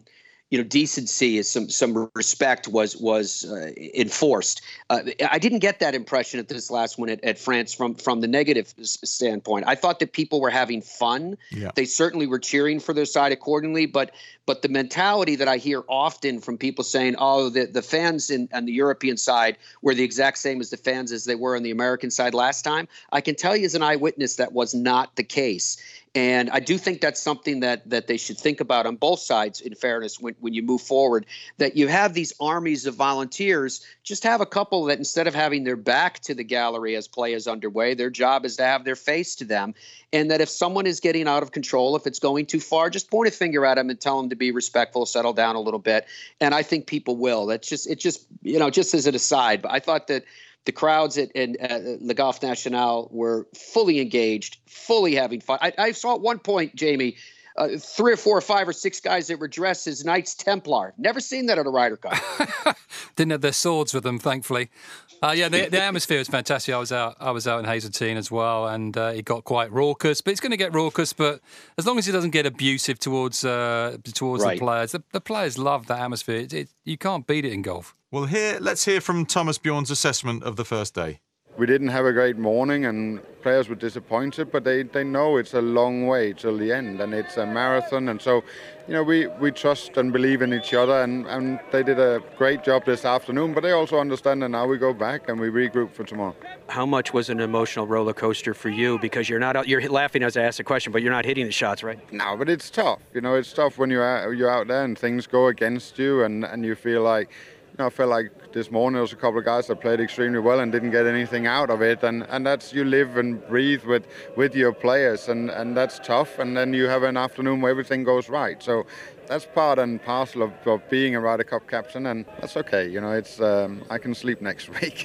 you know, decency, is some some respect was was uh, enforced. Uh, I didn't get that impression at this last one at, at France from from the negative standpoint. I thought that people were having fun. Yeah. They certainly were cheering for their side accordingly, but but the mentality that I hear often from people saying, "Oh, the the fans in on the European side were the exact same as the fans as they were on the American side last time," I can tell you as an eyewitness that was not the case. And I do think that's something that that they should think about on both sides, in fairness, when, when you move forward, that you have these armies of volunteers. Just have a couple that instead of having their back to the gallery as play is underway, their job is to have their face to them. And that if someone is getting out of control, if it's going too far, just point a finger at them and tell them to be respectful, settle down a little bit. And I think people will. That's just, it just, you know, just as an aside, but I thought that the crowds at, at, at Le Golf National were fully engaged, fully having fun. I, I saw at one point, Jamie, uh, three or four or five or six guys that were dressed as Knights Templar. Never seen that at a Ryder Cup. Didn't have their swords with them, thankfully. Uh, yeah, the, the atmosphere was fantastic. I was out, I was out in Hazeltine as well, and uh, it got quite raucous. But it's going to get raucous, but as long as it doesn't get abusive towards uh, towards Right. the players, the, the players love that atmosphere. It, it, you can't beat it in golf. Well, here, let's hear from Thomas Bjorn's assessment of the first day. We didn't have a great morning and players were disappointed, but they, they know it's a long way till the end and it's a marathon. And so, you know, we, we trust and believe in each other, and, and they did a great job this afternoon, but they also understand that now we go back and we regroup for tomorrow. How much was an emotional roller coaster for you? Because you're not, you're laughing as I ask the question, but you're not hitting the shots, right? No, but it's tough. You know, it's tough when you're out, you're out there and things go against you and, and you feel like, you know, I felt like this morning there was a couple of guys that played extremely well and didn't get anything out of it, and, and that's, you live and breathe with, with your players, and, and that's tough, and then you have an afternoon where everything goes right. So that's part and parcel of, of being a Ryder Cup captain, and that's okay. You know, it's um, I can sleep next week.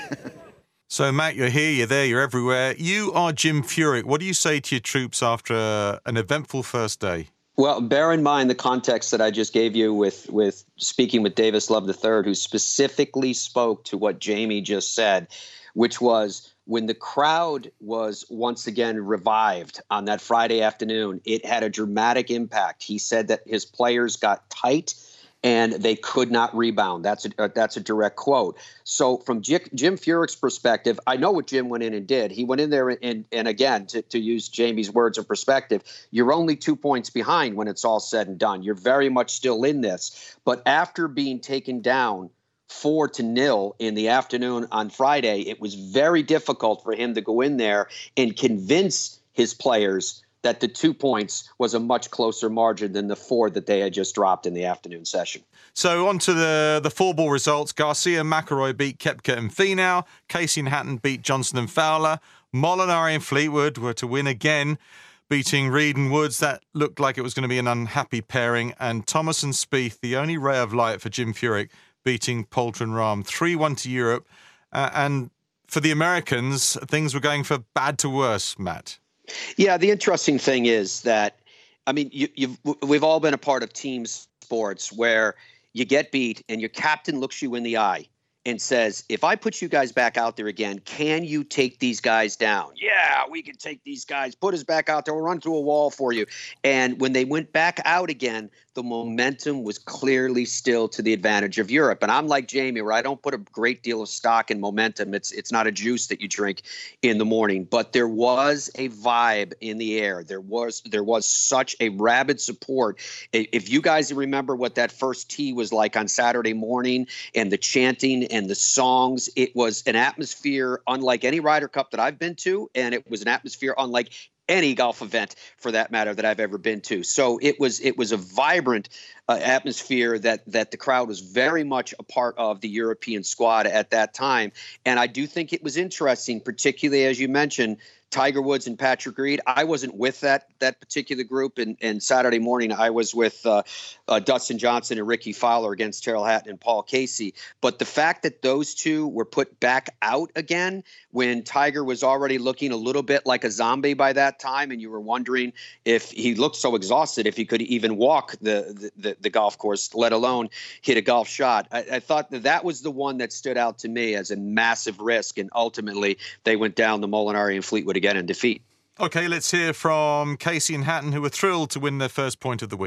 So, Matt, you're here, you're there, you're everywhere. You are Jim Furyk. What do you say to your troops after uh, an eventful first day? Well, bear in mind the context that I just gave you with, with speaking with Davis Love the third, who specifically spoke to what Jamie just said, which was when the crowd was once again revived on that Friday afternoon, it had a dramatic impact. He said that his players got tight and they could not rebound. That's a, uh, that's a direct quote. So from J- Jim Furyk's perspective, I know what Jim went in and did. He went in there and, and again, to, to use Jamie's words of perspective, you're only two points behind when it's all said and done. You're very much still in this. But after being taken down four to nil in the afternoon on Friday, it was very difficult for him to go in there and convince his players that the two points was a much closer margin than the four that they had just dropped in the afternoon session. So on to the, the four-ball results. Garcia McIlroy beat Koepka and Finau. Casey and Hatton beat Johnson and Fowler. Molinari and Fleetwood were to win again, beating Reed and Woods. That looked like it was going to be an unhappy pairing. And Thomas and Spieth, the only ray of light for Jim Furyk, beating Poulter and Rahm. three one to Europe. Uh, and for the Americans, things were going from bad to worse, Matt. Yeah, the interesting thing is that, I mean, you, you've, we've all been a part of team sports where you get beat and your captain looks you in the eye and says, if I put you guys back out there again, can you take these guys down? Yeah, we can take these guys. Put us back out there. We'll run through a wall for you. And when they went back out again, the momentum was clearly still to the advantage of Europe. And I'm like Jamie, where I don't put a great deal of stock in momentum. It's it's not a juice that you drink in the morning. But there was a vibe in the air. There was there was such a rabid support. If you guys remember what that first tee was like on Saturday morning and the chanting and the songs, it was an atmosphere unlike any Ryder Cup that I've been to. And it was an atmosphere unlike any golf event, for that matter, that I've ever been to. So it was it was a vibrant uh, atmosphere that that the crowd was very much a part of the European squad at that time. And I do think it was interesting, particularly as you mentioned, Tiger Woods and Patrick Reed. I wasn't with that that particular group. And, and Saturday morning, I was with uh, uh, Dustin Johnson and Ricky Fowler against Terrell Hatton and Paul Casey. But the fact that those two were put back out again when Tiger was already looking a little bit like a zombie by that time, and you were wondering if he looked so exhausted, if he could even walk the the, the golf course, let alone hit a golf shot. I, I thought that that was the one that stood out to me as a massive risk. And ultimately, they went down the Molinari and Fleetwood again in defeat. Okay, let's hear from Casey and Hatton, who were thrilled to win their first point of the week.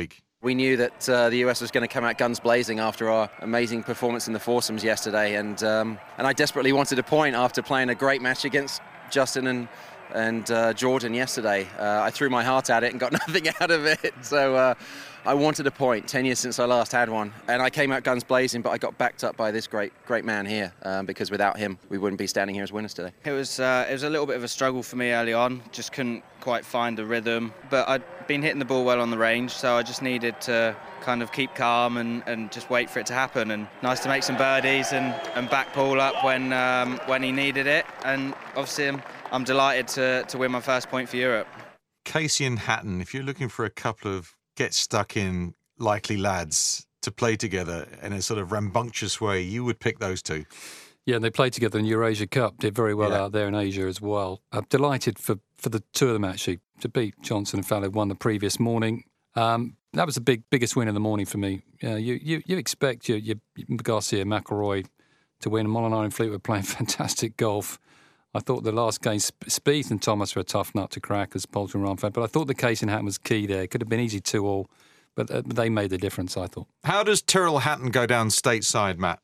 We knew that uh, the U S was going to come out guns blazing after our amazing performance in the foursomes yesterday, and um, and I desperately wanted a point after playing a great match against Justin and and uh, Jordan yesterday. Uh, I threw my heart at it and got nothing out of it. So uh, I wanted a point. Ten years since I last had one, and I came out guns blazing. But I got backed up by this great, great man here, um, because without him, we wouldn't be standing here as winners today. It was uh, it was a little bit of a struggle for me early on. Just couldn't quite find the rhythm. But I'd been hitting the ball well on the range, so I just needed to kind of keep calm and, and just wait for it to happen. And nice to make some birdies and, and back Paul up when um, when he needed it. And obviously, I'm, I'm delighted to, to win my first point for Europe. Casey and Hatton, if you're looking for a couple of get-stuck-in likely lads to play together in a sort of rambunctious way, you would pick those two. Yeah, and they played together in Eurasia Cup, did very well Yeah. out there in Asia as well. I'm delighted for, for the two of them, actually, to beat Johnson and Fallow, won the previous morning. Um, that was the big biggest win of the morning for me. Uh, you, you you expect your, your Garcia, McIlroy to win. Molinari and Fleetwood playing fantastic golf. I thought the last game, Spieth and Thomas were a tough nut to crack as Poulter and Rahm, but I thought the Casey and Hatton was key there. It could have been easy two all, but uh, they made the difference, I thought. How does Tyrrell Hatton go down stateside, Matt?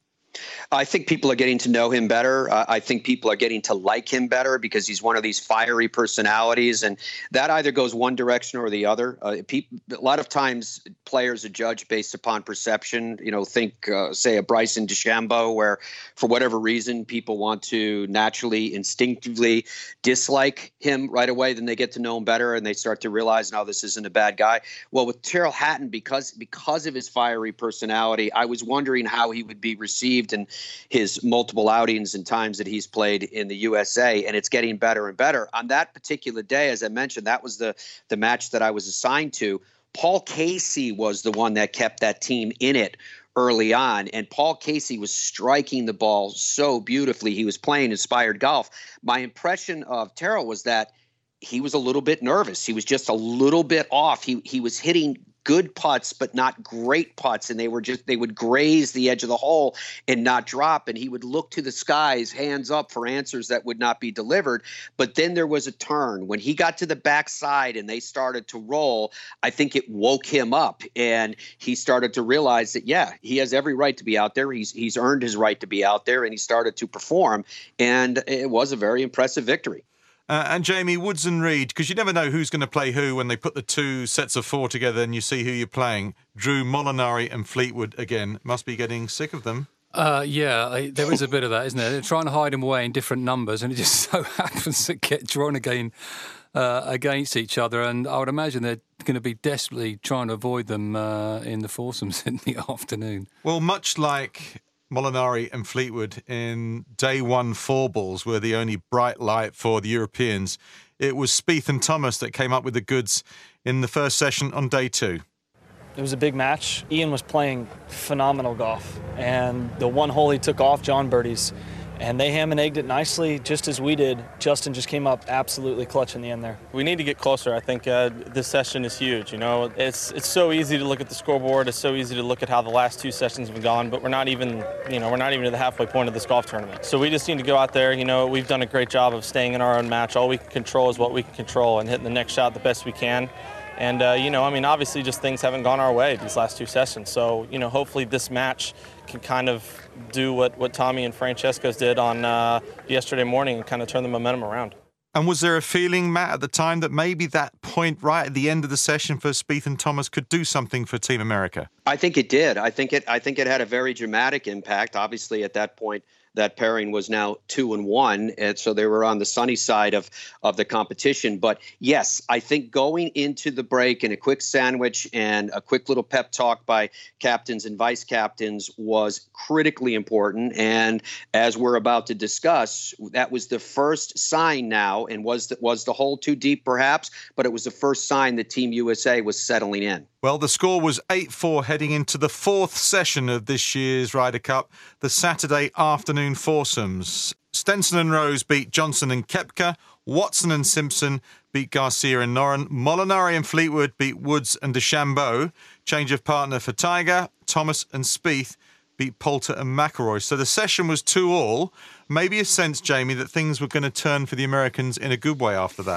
I think people are getting to know him better. Uh, I think people are getting to like him better because he's one of these fiery personalities, and that either goes one direction or the other. Uh, people, a lot of times players are judged based upon perception. You know, think, uh, say, a Bryson DeChambeau, where for whatever reason people want to naturally, instinctively dislike him right away. Then they get to know him better and they start to realize, no, this isn't a bad guy. Well, with Tyrrell Hatton, because because of his fiery personality, I was wondering how he would be received in his multiple outings and times that he's played in the U S A, and it's getting better and better. On that particular day, as I mentioned, that was the the match that I was assigned to. Paul Casey was the one that kept that team in it early on, and Paul Casey was striking the ball so beautifully. He was playing inspired golf. My impression of Tyrrell was that he was a little bit nervous. He was just a little bit off. He he was hitting good putts, but not great putts, and they were just they would graze the edge of the hole and not drop. And he would look to the skies, hands up, for answers that would not be delivered. But then there was a turn when he got to the backside and they started to roll. I think it woke him up, and he started to realize that yeah, he has every right to be out there. He's he's earned his right to be out there, and he started to perform. And it was a very impressive victory. Uh, and Jamie, Woods and Reed, because you never know who's going to play who when they put the two sets of four together and you see who you're playing. Drew, Molinari and Fleetwood again. Must be getting sick of them. Uh, yeah, I, there is a bit of that, isn't there? They're trying to hide them away in different numbers, and it just so happens to get drawn again uh, against each other. And I would imagine they're going to be desperately trying to avoid them uh, in the foursomes in the afternoon. Well, much like Molinari and Fleetwood in day one four balls were the only bright light for the Europeans, it was Spieth and Thomas that came up with the goods in the first session on day two. It was a big match. Ian was playing phenomenal golf, and the one hole he took off, John birdies, and they ham and egged it nicely, just as we did. Justin just came up absolutely clutch in the end there. We need to get closer. I think uh, this session is huge. You know, it's it's so easy to look at the scoreboard. It's so easy to look at how the last two sessions have gone, but we're not even, you know, we're not even at the halfway point of this golf tournament. So we just need to go out there. You know, we've done a great job of staying in our own match. All we can control is what we can control, and hitting the next shot the best we can. And, uh, you know, I mean, obviously just things haven't gone our way these last two sessions. So, you know, hopefully this match can kind of do what, what Tommy and Francesco's did on uh, yesterday morning and kind of turn the momentum around. And was there a feeling, Matt, at the time that maybe that point right at the end of the session for Spieth and Thomas could do something for Team America? I think it did. I think it I think it had a very dramatic impact. Obviously, at that point, that pairing was now two and one, and so they were on the sunny side of of the competition. But yes, I think going into the break and a quick sandwich and a quick little pep talk by captains and vice captains was critically important. And as we're about to discuss, that was the first sign now, and was the, was the hole too deep perhaps, but it was the first sign that Team U S A was settling in. Well, the score was eight four heading into the fourth session of this year's Ryder Cup, the Saturday afternoon foursomes. Stenson and Rose beat Johnson and Koepka. Watson and Simpson beat Garcia and Noren. Molinari and Fleetwood beat Woods and DeChambeau. Change of partner for Tiger. Thomas and Spieth beat Poulter and McIlroy. So the session was two all. Maybe a sense, Jamie, that things were going to turn for the Americans in a good way after that.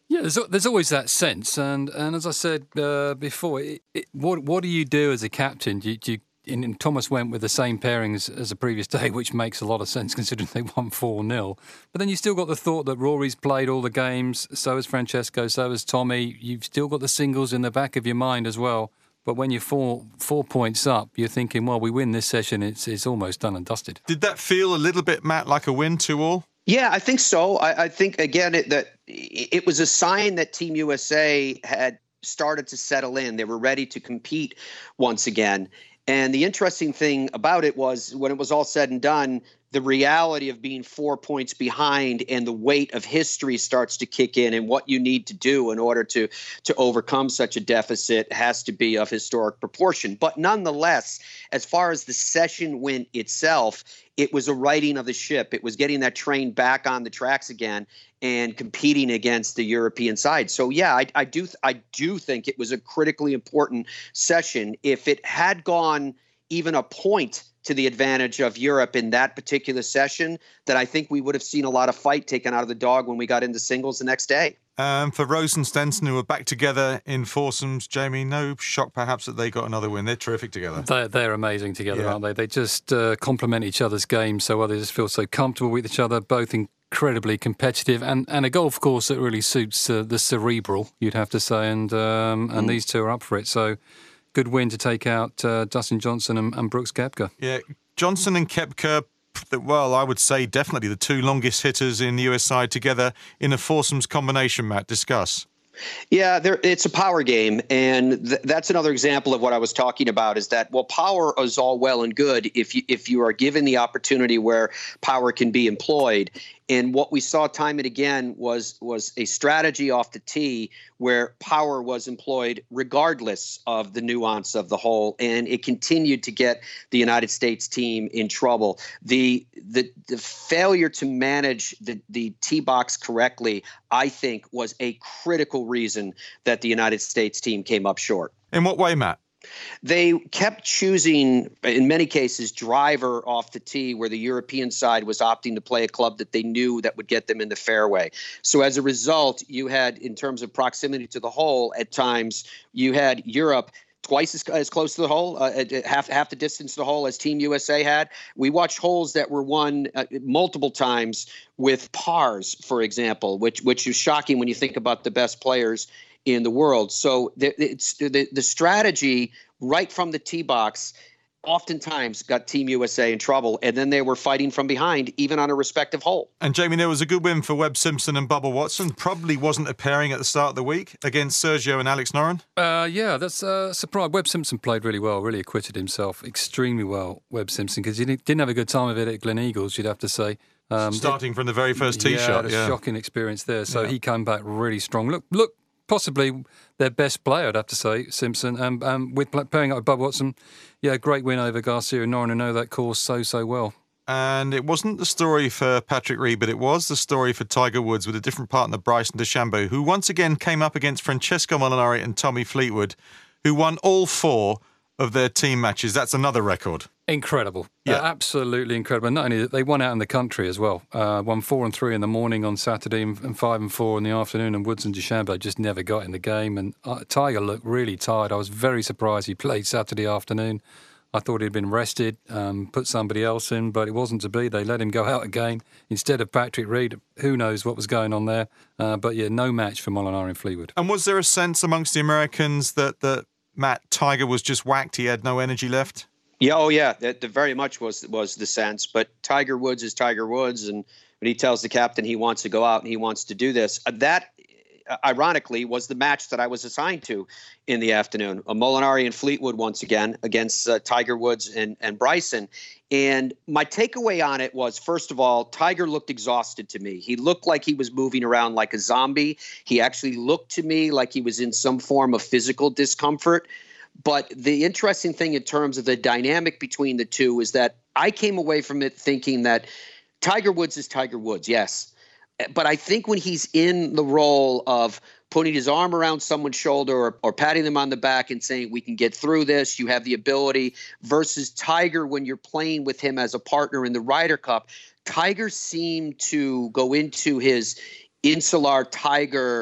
Yeah, there's, there's always that sense, and, and as I said uh, before, it, it, what what do you do as a captain? Do you, do you, and, and Thomas went with the same pairings as the previous day, which makes a lot of sense considering they won four nil. But then you still got the thought that Rory's played all the games, so has Francesco, so has Tommy. You've still got the singles in the back of your mind as well. But when you're four four points up, you're thinking, well, we win this session, it's it's almost done and dusted. Did that feel a little bit, Matt, like a win two all? Yeah, I think so. I, I think, again, it, that it was a sign that Team U S A had started to settle in. They were ready to compete once again. And the interesting thing about it was when it was all said and done, the reality of being four points behind and the weight of history starts to kick in, and what you need to do in order to to overcome such a deficit has to be of historic proportion. But nonetheless, as far as the session went itself, it was a righting of the ship. It was getting that train back on the tracks again and competing against the European side. So, yeah, I, I do I do think it was a critically important session. If it had gone even a point to the advantage of Europe in that particular session, that I think we would have seen a lot of fight taken out of the dog when we got into singles the next day. Um, for Rose and Stenson, who were back together in foursomes, Jamie, no shock perhaps that they got another win. They're terrific together. They're, they're amazing together, Yeah. aren't they? They just uh, complement each other's game so well. They just feel so comfortable with each other, both incredibly competitive, and, and a golf course that really suits uh, the cerebral, you'd have to say, and um, and Mm. these two are up for it. So good win to take out uh, Dustin Johnson and, and Brooks Koepka. Yeah, Johnson and Koepka, well, I would say definitely the two longest hitters in the U S side together in a foursomes combination, Matt. Discuss. Yeah, there, it's a power game, and th- that's another example of what I was talking about, is that, well, power is all well and good if you, if you are given the opportunity where power can be employed. And what we saw time and again was was a strategy off the tee where power was employed regardless of the nuance of the hole, and it continued to get the United States team in trouble. The the the failure to manage the, the tee box correctly, I think, was a critical reason that the United States team came up short. In what way, Matt? They kept choosing, in many cases, driver off the tee, where the European side was opting to play a club that they knew that would get them in the fairway. So as a result, you had, in terms of proximity to the hole, at times, you had Europe twice as, as close to the hole, uh, half half the distance to the hole as Team U S A had. We watched holes that were won uh, multiple times with pars, for example, which which is shocking when you think about the best players in the world. So the, it's the, the strategy right from the tee box oftentimes got Team U S A in trouble, and then they were fighting from behind, even on a respective hole. And Jamie, there was a good win for Webb Simpson and Bubba Watson. Probably wasn't a pairing at the start of the week against Sergio and Alex Noren. Uh, yeah, that's a surprise. Webb Simpson played really well, really acquitted himself extremely well, Webb Simpson, because he didn't have a good time of it at Glen Eagles, you'd have to say. Um, Starting from the very first tee yeah, shot. Had a Yeah, shocking experience there. So Yeah. he came back really strong. Look, look, possibly their best player, I'd have to say, Simpson. Um, um, with pairing up with Bubba Watson, yeah, great win over Garcia and Noren, who know that course so, so well. And it wasn't the story for Patrick Reed, but it was the story for Tiger Woods with a different partner, Bryson DeChambeau, who once again came up against Francesco Molinari and Tommy Fleetwood, who won all four of their team matches. That's another record. Incredible. Yeah. Uh, absolutely incredible. Not only that, they won out in the country as well. Uh, won four and three in the morning on Saturday and and five and four in the afternoon, and Woods and DeChambeau just never got in the game. And uh, Tiger looked really tired. I was very surprised he played Saturday afternoon. I thought he'd been rested, um, put somebody else in, but it wasn't to be. They let him go out again instead of Patrick Reed. Who knows what was going on there. Uh, but yeah, no match for Molinari and Fleetwood. And was there a sense amongst the Americans that, that Matt, Tiger was just whacked, he had no energy left? Yeah, oh yeah, that, that very much was was the sense. But Tiger Woods is Tiger Woods, and when he tells the captain he wants to go out and he wants to do this, uh, that uh, ironically was the match that I was assigned to in the afternoon. Uh, Molinari and Fleetwood once again against uh, Tiger Woods and and Bryson. And my takeaway on it was, first of all, Tiger looked exhausted to me. He looked like he was moving around like a zombie. He actually looked to me like he was in some form of physical discomfort. But the interesting thing in terms of the dynamic between the two is that I came away from it thinking that Tiger Woods is Tiger Woods, yes. But I think when he's in the role of putting his arm around someone's shoulder or, or patting them on the back and saying, we can get through this, you have the ability, versus Tiger when you're playing with him as a partner in the Ryder Cup, Tiger seemed to go into his insular Tiger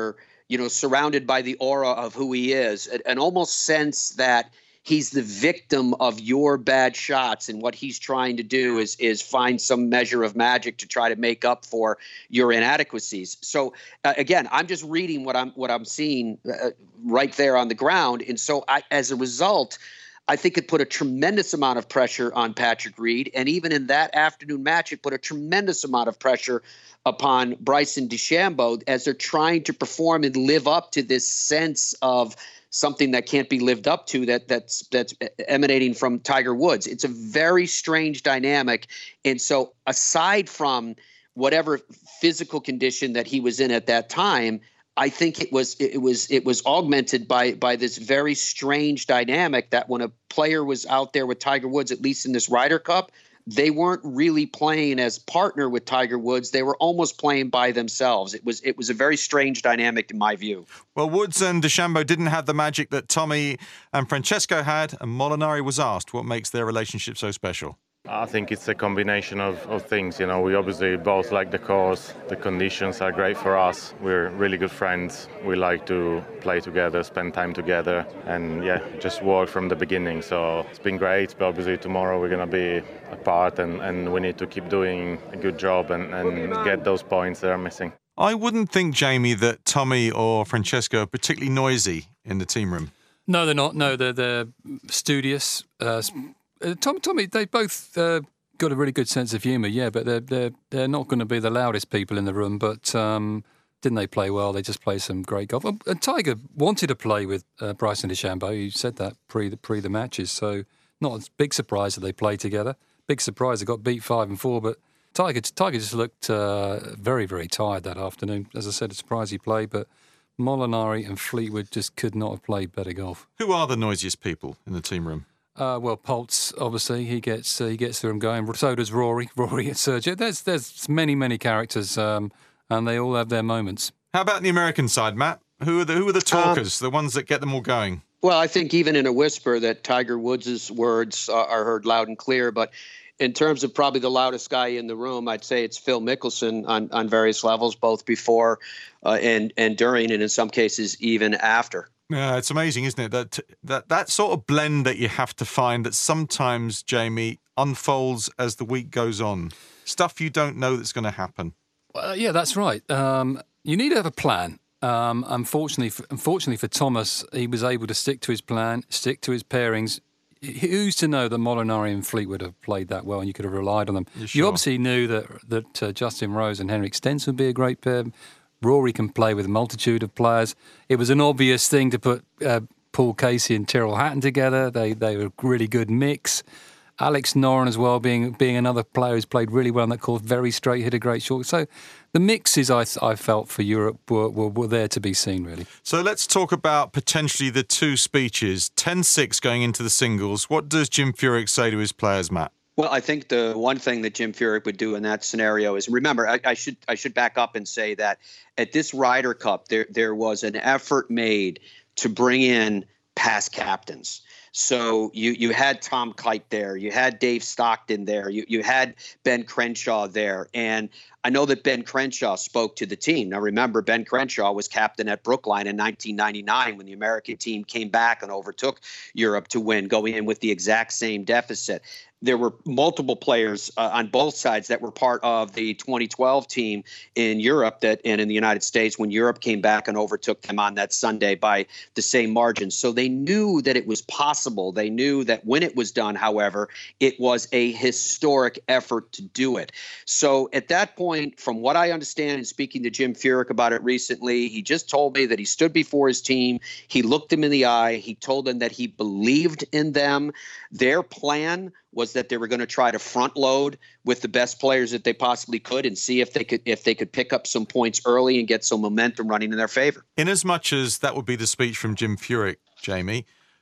you know, surrounded by the aura of who he is, and, and almost sense that he's the victim of your bad shots, and what he's trying to do is is find some measure of magic to try to make up for your inadequacies. So uh, again, I'm just reading what I'm what I'm seeing uh, right there on the ground, and so I, as a result, I think it put a tremendous amount of pressure on Patrick Reed, and even in that afternoon match, it put a tremendous amount of pressure upon Bryson DeChambeau as they're trying to perform and live up to this sense of something that can't be lived up to, that that's that's emanating from Tiger Woods. It's a very strange dynamic. And so aside from whatever physical condition that he was in at that time, I think it was it was it was augmented by by this very strange dynamic that when a player was out there with Tiger Woods, at least in this Ryder Cup, they weren't really playing as partner with Tiger Woods. They were almost playing by themselves. It was it was a very strange dynamic in my view. Well, Woods and DeChambeau didn't have the magic that Tommy and Francesco had, and Molinari was asked what makes their relationship so special. I think it's a combination of, of things. You know, we obviously both like the course. The conditions are great for us. We're really good friends. We like to play together, spend time together, and yeah, just work from the beginning. So it's been great. But obviously tomorrow we're going to be apart, and, and we need to keep doing a good job and, and get those points that are missing. I wouldn't think, Jamie, that Tommy or Francesco are particularly noisy in the team room. No, they're not. No, they're, they're studious. Uh, Uh, Tom, Tommy, they both uh, got a really good sense of humour, yeah, but they're they're they're not going to be the loudest people in the room. But um, didn't they play well? They just played some great golf. And, and Tiger wanted to play with uh, Bryson DeChambeau. He said that pre the pre the matches, so not a big surprise that they played together. Big surprise they got beat five and four, but Tiger Tiger just looked uh, very very tired that afternoon. As I said, a surprise he played, but Molinari and Fleetwood just could not have played better golf. Who are the noisiest people in the team room? Uh, well, Poltz, obviously, he gets uh, he gets them going. So does Rory. Rory and Sergio. There's there's many many characters, um, and they all have their moments. How about the American side, Matt? Who are the who are the talkers, um, the ones that get them all going? Well, I think even in a whisper that Tiger Woods' words uh, are heard loud and clear. But in terms of probably the loudest guy in the room, I'd say it's Phil Mickelson on on various levels, both before uh, and and during, and in some cases even after. Yeah, it's amazing, isn't it? That that that sort of blend that you have to find that sometimes, Jamie, unfolds as the week goes on. Stuff you don't know that's going to happen. Well, yeah, that's right. Um, you need to have a plan. Um, unfortunately, for, unfortunately for Thomas, he was able to stick to his plan, stick to his pairings. Who's to know that Molinari and Fleetwood have played that well, and you could have relied on them? You're sure? You obviously knew that that uh, Justin Rose and Henrik Stenson would be a great pair. Rory can play with a multitude of players. It was an obvious thing to put uh, Paul Casey and Tyrrell Hatton together. They they were a really good mix. Alex Noren as well, being being another player who's played really well on that course, very straight, hit a great shot. So the mixes I I felt for Europe were, were, were there to be seen, really. So let's talk about potentially the two speeches. ten six going into the singles. What does Jim Furyk say to his players, Matt? Well, I think the one thing that Jim Furyk would do in that scenario is, remember, I, I should I should back up and say that at this Ryder Cup, there there was an effort made to bring in past captains. So you you had Tom Kite there, you had Dave Stockton there, you you had Ben Crenshaw there, and I know that Ben Crenshaw spoke to the team. Now, remember, Ben Crenshaw was captain at Brookline in nineteen ninety-nine when the American team came back and overtook Europe to win, going in with the exact same deficit. There were multiple players uh, on both sides that were part of the twenty twelve team in Europe that and in the United States when Europe came back and overtook them on that Sunday by the same margin. So they knew that it was possible. They knew that when it was done, however, it was a historic effort to do it. So at that point, from what I understand and speaking to Jim Furyk about it recently, he just told me that he stood before his team. He looked them in the eye. He told them that he believed in them. Their plan was that they were going to try to front load with the best players that they possibly could and see if they could if they could pick up some points early and get some momentum running in their favor. In as much as that would be the speech from Jim Furyk, Jamie,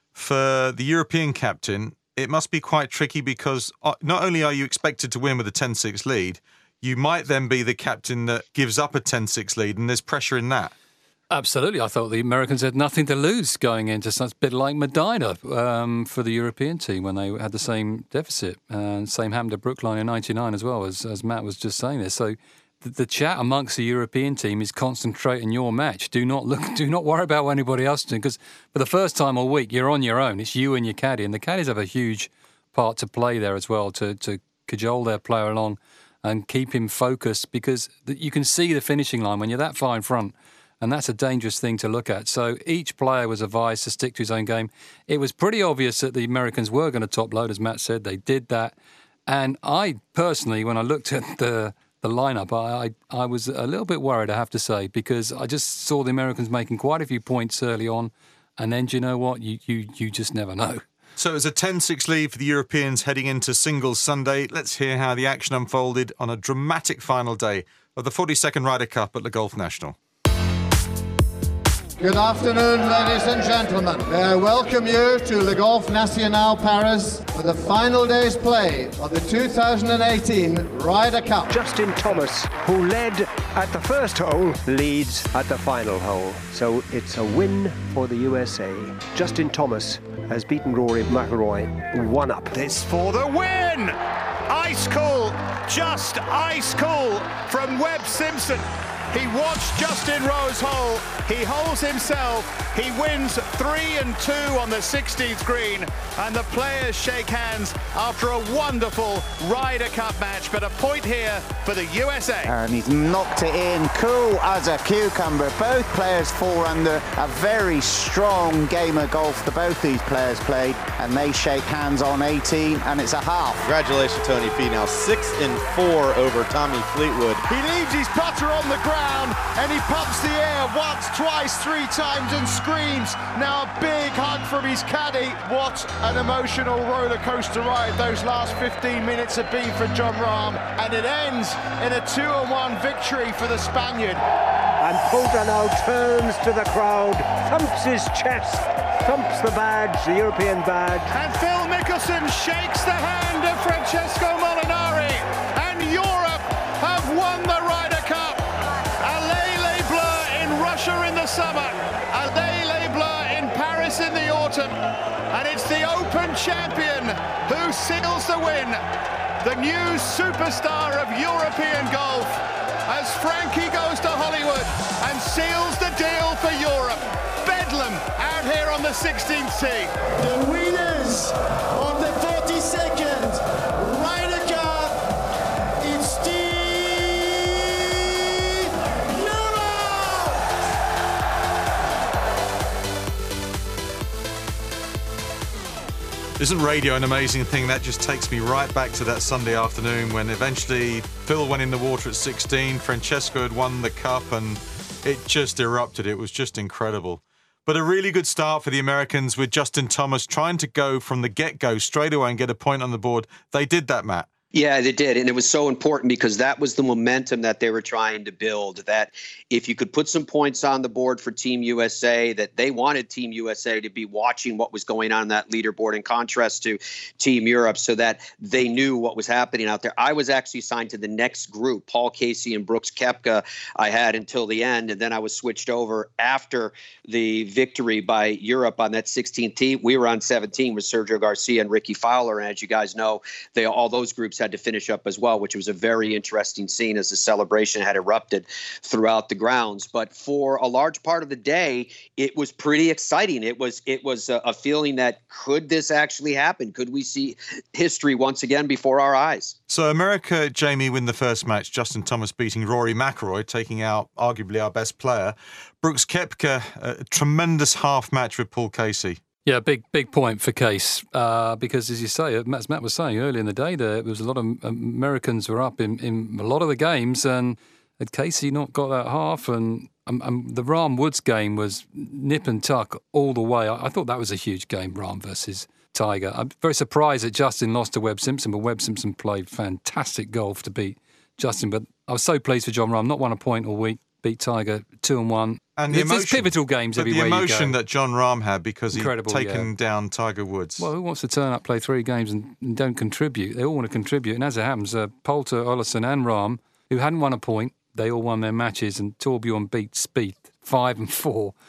for the European captain, it must be quite tricky because not only are you expected to win with a ten six lead, you might then be the captain that gives up a ten six lead, and there's pressure in that. Absolutely. I thought the Americans had nothing to lose going into such a bit like Medina um, for the European team when they had the same deficit. And same happened to Brookline in ninety-nine as well, as, as Matt was just saying there. So the, the chat amongst the European team is concentrate on your match. Do not look. Do not worry about what anybody else is doing, because for the first time all week you're on your own. It's you and your caddy, and the caddies have a huge part to play there as well to to cajole their player along and keep him focused, because you can see the finishing line when you're that far in front, and that's a dangerous thing to look at. So each player was advised to stick to his own game. It was pretty obvious that the Americans were going to top load, as Matt said. They did that. And I personally, when I looked at the the lineup, I, I I was a little bit worried, I have to say, because I just saw the Americans making quite a few points early on, and then, do you know what? You, you, you just never know. So it was a ten six lead for the Europeans heading into Singles Sunday. Let's hear how the action unfolded on a dramatic final day of the forty-second Ryder Cup at Le Golf National. Good afternoon, ladies and gentlemen. May I welcome you to Le Golf National Paris for the final day's play of the two thousand eighteen Ryder Cup. Justin Thomas, who led at the first hole, leads at the final hole. So it's a win for the U S A. Justin Thomas has beaten Rory McIlroy one up. This for the win! Ice cool, just ice cool from Webb Simpson. He watched Justin Rose hole, he holes himself, he wins three and two on the sixteenth green, and the players shake hands after a wonderful Ryder Cup match. But a point here for the U S A. And he's knocked it in, cool as a cucumber. Both players four under, a very strong game of golf that both these players played, and they shake hands on eighteen, and it's a half. Congratulations, Tony Finau, six and four over Tommy Fleetwood. He leaves his putter on the ground, and he pumps the air once, twice, three times and screams. Now a big hug from his caddy. What an emotional roller coaster ride those last fifteen minutes have been for Jon Rahm, and it ends in a two and one victory for the Spaniard. And Poulter now turns to the crowd, thumps his chest, thumps the badge, the European badge. And Phil Mickelson shakes the hand of Francesco Molinari, and Europe have won the Ryder Cup. Russia in the summer, Allez Bleu in Paris in the autumn, and it's the Open champion who seals the win, the new superstar of European golf, as Frankie goes to Hollywood and seals the deal for Europe. Bedlam out here on the sixteenth tee. The winners of the forty-second Ryder Cup, it's Steve Isn't radio an amazing thing? That just takes me right back to that Sunday afternoon when eventually Phil went in the water at sixteen, Francesco had won the cup, and it just erupted. It was just incredible. But a really good start for the Americans with Justin Thomas trying to go from the get-go straight away and get a point on the board. They did that, Matt. Yeah, they did. And it was so important because that was the momentum that they were trying to build, that if you could put some points on the board for Team U S A, that they wanted Team U S A to be watching what was going on in that leaderboard in contrast to Team Europe, so that they knew what was happening out there. I was actually assigned to the next group, Paul Casey and Brooks Koepka I had until the end, and then I was switched over after the victory by Europe on that sixteenth tee. We were on seventeen with Sergio Garcia and Ricky Fowler, and as you guys know, they all those groups had to finish up as well, which was a very interesting scene as the celebration had erupted throughout the grounds. But for a large part of the day, it was pretty exciting. It was it was a, a feeling that, could this actually happen? Could we see history once again before our eyes? So America, Jamie, win the first match. Justin Thomas beating Rory McIlroy, taking out arguably our best player. Brooks Koepka, a tremendous half match with Paul Casey. Yeah, big big point for Case, uh, because as you say, as Matt was saying earlier in the day, there was a lot of Americans were up in, in a lot of the games, and had Casey not got that half, and um, um, the Rahm Woods game was nip and tuck all the way. I, I thought that was a huge game, Rahm versus Tiger. I'm very surprised that Justin lost to Webb Simpson, but Webb Simpson played fantastic golf to beat Justin. But I was so pleased for Jon Rahm, not won a point all week, beat Tiger two and one. And the it's, emotion, it's pivotal games but everywhere the emotion you go. that Jon Rahm had because Incredible, he'd taken yeah. down Tiger Woods. Well, who wants to turn up, play three games and, and don't contribute? They all want to contribute. And as it happens, uh, Poulter, Olesen and Rahm, who hadn't won a point, they all won their matches, and Torbjorn beat Spieth five and four.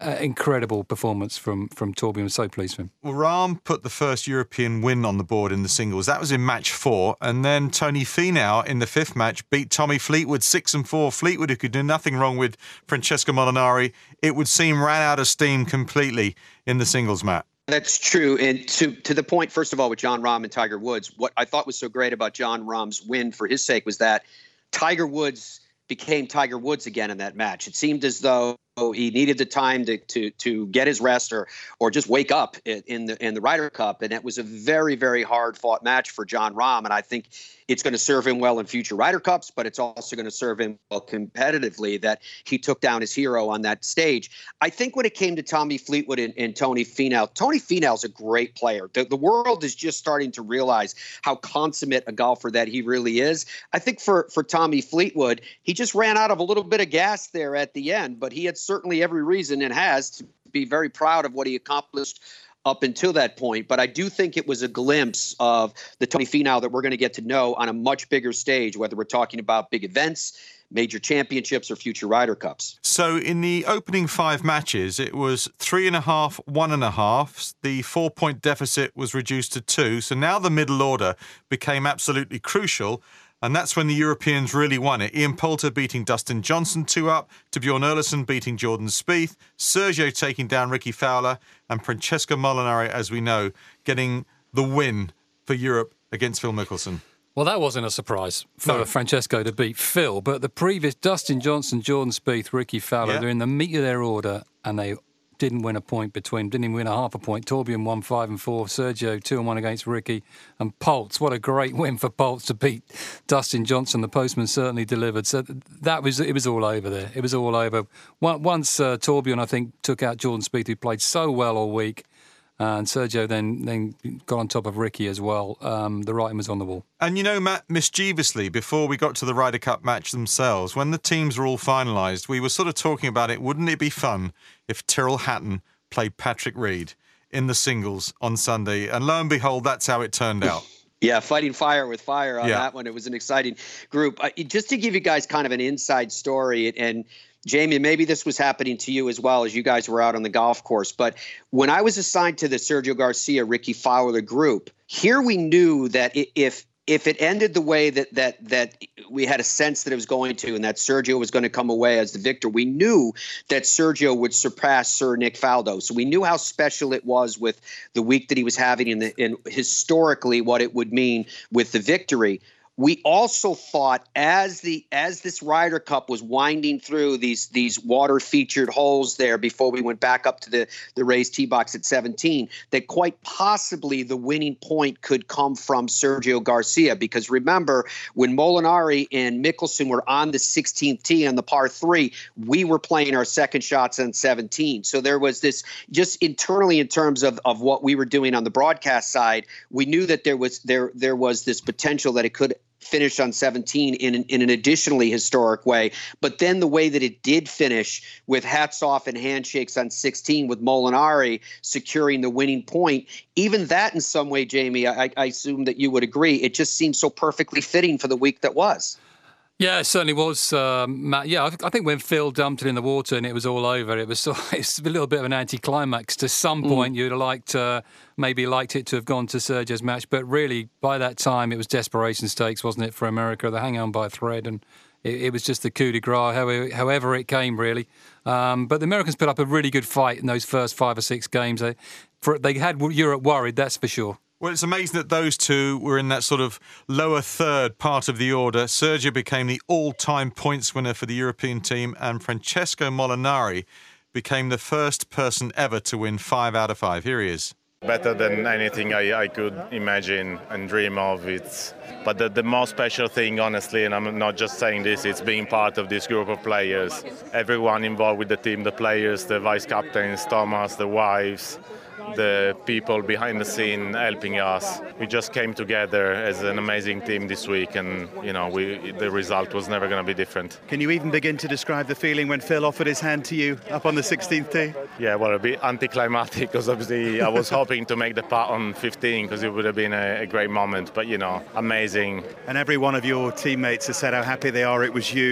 uh, incredible performance from from Torbjorn. I'm so pleased with him. Well, Rahm put the first European win on the board in the singles. That was in match four. And then Tony Finau in the fifth match beat Tommy Fleetwood six and four. Fleetwood, who could do nothing wrong with Francesco Molinari, it would seem ran out of steam completely in the singles match. That's true. And to to the point, first of all, with Jon Rahm and Tiger Woods, what I thought was so great about Jon Rahm's win for his sake was that Tiger Woods became Tiger Woods again in that match. It seemed as though he needed the time to to to get his rest or or just wake up in the in the Ryder Cup, and it was a very very hard fought match for Jon Rahm, and I think it's going to serve him well in future Ryder Cups, but it's also going to serve him well competitively that he took down his hero on that stage. I think when it came to Tommy Fleetwood and, and Tony Finau, Tony Finau is a great player. The, the world is just starting to realize how consummate a golfer that he really is. I think for, for Tommy Fleetwood, he just ran out of a little bit of gas there at the end, but he had certainly every reason and has to be very proud of what he accomplished up until that point. But I do think it was a glimpse of the Tony Finau that we're going to get to know on a much bigger stage, whether we're talking about big events, major championships, or future Ryder Cups. So in the opening five matches, it was three and a half, one and a half. The four-point deficit was reduced to two. So now the middle order became absolutely crucial. And that's when the Europeans really won it. Ian Poulter beating Dustin Johnson two up, to Bjorn Olesen beating Jordan Spieth, Sergio taking down Ricky Fowler, and Francesco Molinari, as we know, getting the win for Europe against Phil Mickelson. Well, that wasn't a surprise for no. Francesco to beat Phil, but the previous Dustin Johnson, Jordan Spieth, Ricky Fowler, yeah. they're in the meat of their order, and they didn't win a point between, didn't even win a half a point. Torbjorn won five and four, Sergio two and one against Ricky, and Poltz. What a great win for Poltz to beat Dustin Johnson. The postman certainly delivered. So that was, it was all over there. It was all over. Once uh, Torbjorn, I think, took out Jordan Spieth, who played so well all week, and Sergio then then got on top of Ricky as well. Um, the writing was on the wall. And you know, Matt, mischievously, before we got to the Ryder Cup match themselves, when the teams were all finalised, we were sort of talking about it. Wouldn't it be fun if Tyrrell Hatton played Patrick Reed in the singles on Sunday? And lo and behold, that's how it turned out. Yeah, fighting fire with fire on yeah. that one. It was an exciting group. Uh, just to give you guys kind of an inside story, and Jamie, maybe this was happening to you as well as you guys were out on the golf course. But when I was assigned to the Sergio Garcia, Ricky Fowler group, here we knew that if if it ended the way that that that we had a sense that it was going to, and that Sergio was going to come away as the victor, we knew that Sergio would surpass Sir Nick Faldo. So we knew how special it was with the week that he was having, and in historically what it would mean with the victory. We also thought as the as this Ryder Cup was winding through these these water featured holes there before we went back up to the, the raised tee box at seventeen, that quite possibly the winning point could come from Sergio Garcia. Because remember, when Molinari and Mickelson were on the sixteenth tee on the par three, we were playing our second shots on seventeen. So there was this just internally in terms of, of what we were doing on the broadcast side, we knew that there was there there was this potential that it could finish on seventeen in an, in an additionally historic way. But then the way that it did finish with hats off and handshakes on sixteen with Molinari securing the winning point, even that in some way, Jamie, I, I assume that you would agree, it just seems so perfectly fitting for the week that was. Yeah, it certainly was, um, Matt. Yeah, I think when Phil dumped it in the water and it was all over, it was sort of, it's a little bit of an anticlimax. To some point, mm. you'd have liked, uh, maybe liked it to have gone to Sergio's match, but really, by that time, it was desperation stakes, wasn't it, for America? They hang on by a thread, and it, it was just the coup de grace, however, however it came, really. Um, but the Americans put up a really good fight in those first five or six games. They, for, they had Europe worried, that's for sure. Well, it's amazing that those two were in that sort of lower third part of the order. Sergio became the all-time points winner for the European team, and Francesco Molinari became the first person ever to win five out of five. Here he is. Better than anything I, I could imagine and dream of. It's, but the, the most special thing, honestly, and I'm not just saying this, it's being part of this group of players. Everyone involved with the team, the players, the vice captains, Thomas, the wives, the people behind the scene helping us. We just came together as an amazing team this week, and you know, we, the result was never going to be different. Can you even begin to describe the feeling when Phil offered his hand to you up on the sixteenth tee? Yeah, well, a bit anticlimactic, because obviously I was hoping to make the putt on fifteen, because it would have been a, a great moment, but you know, amazing. And every one of your teammates has said how happy they are it was you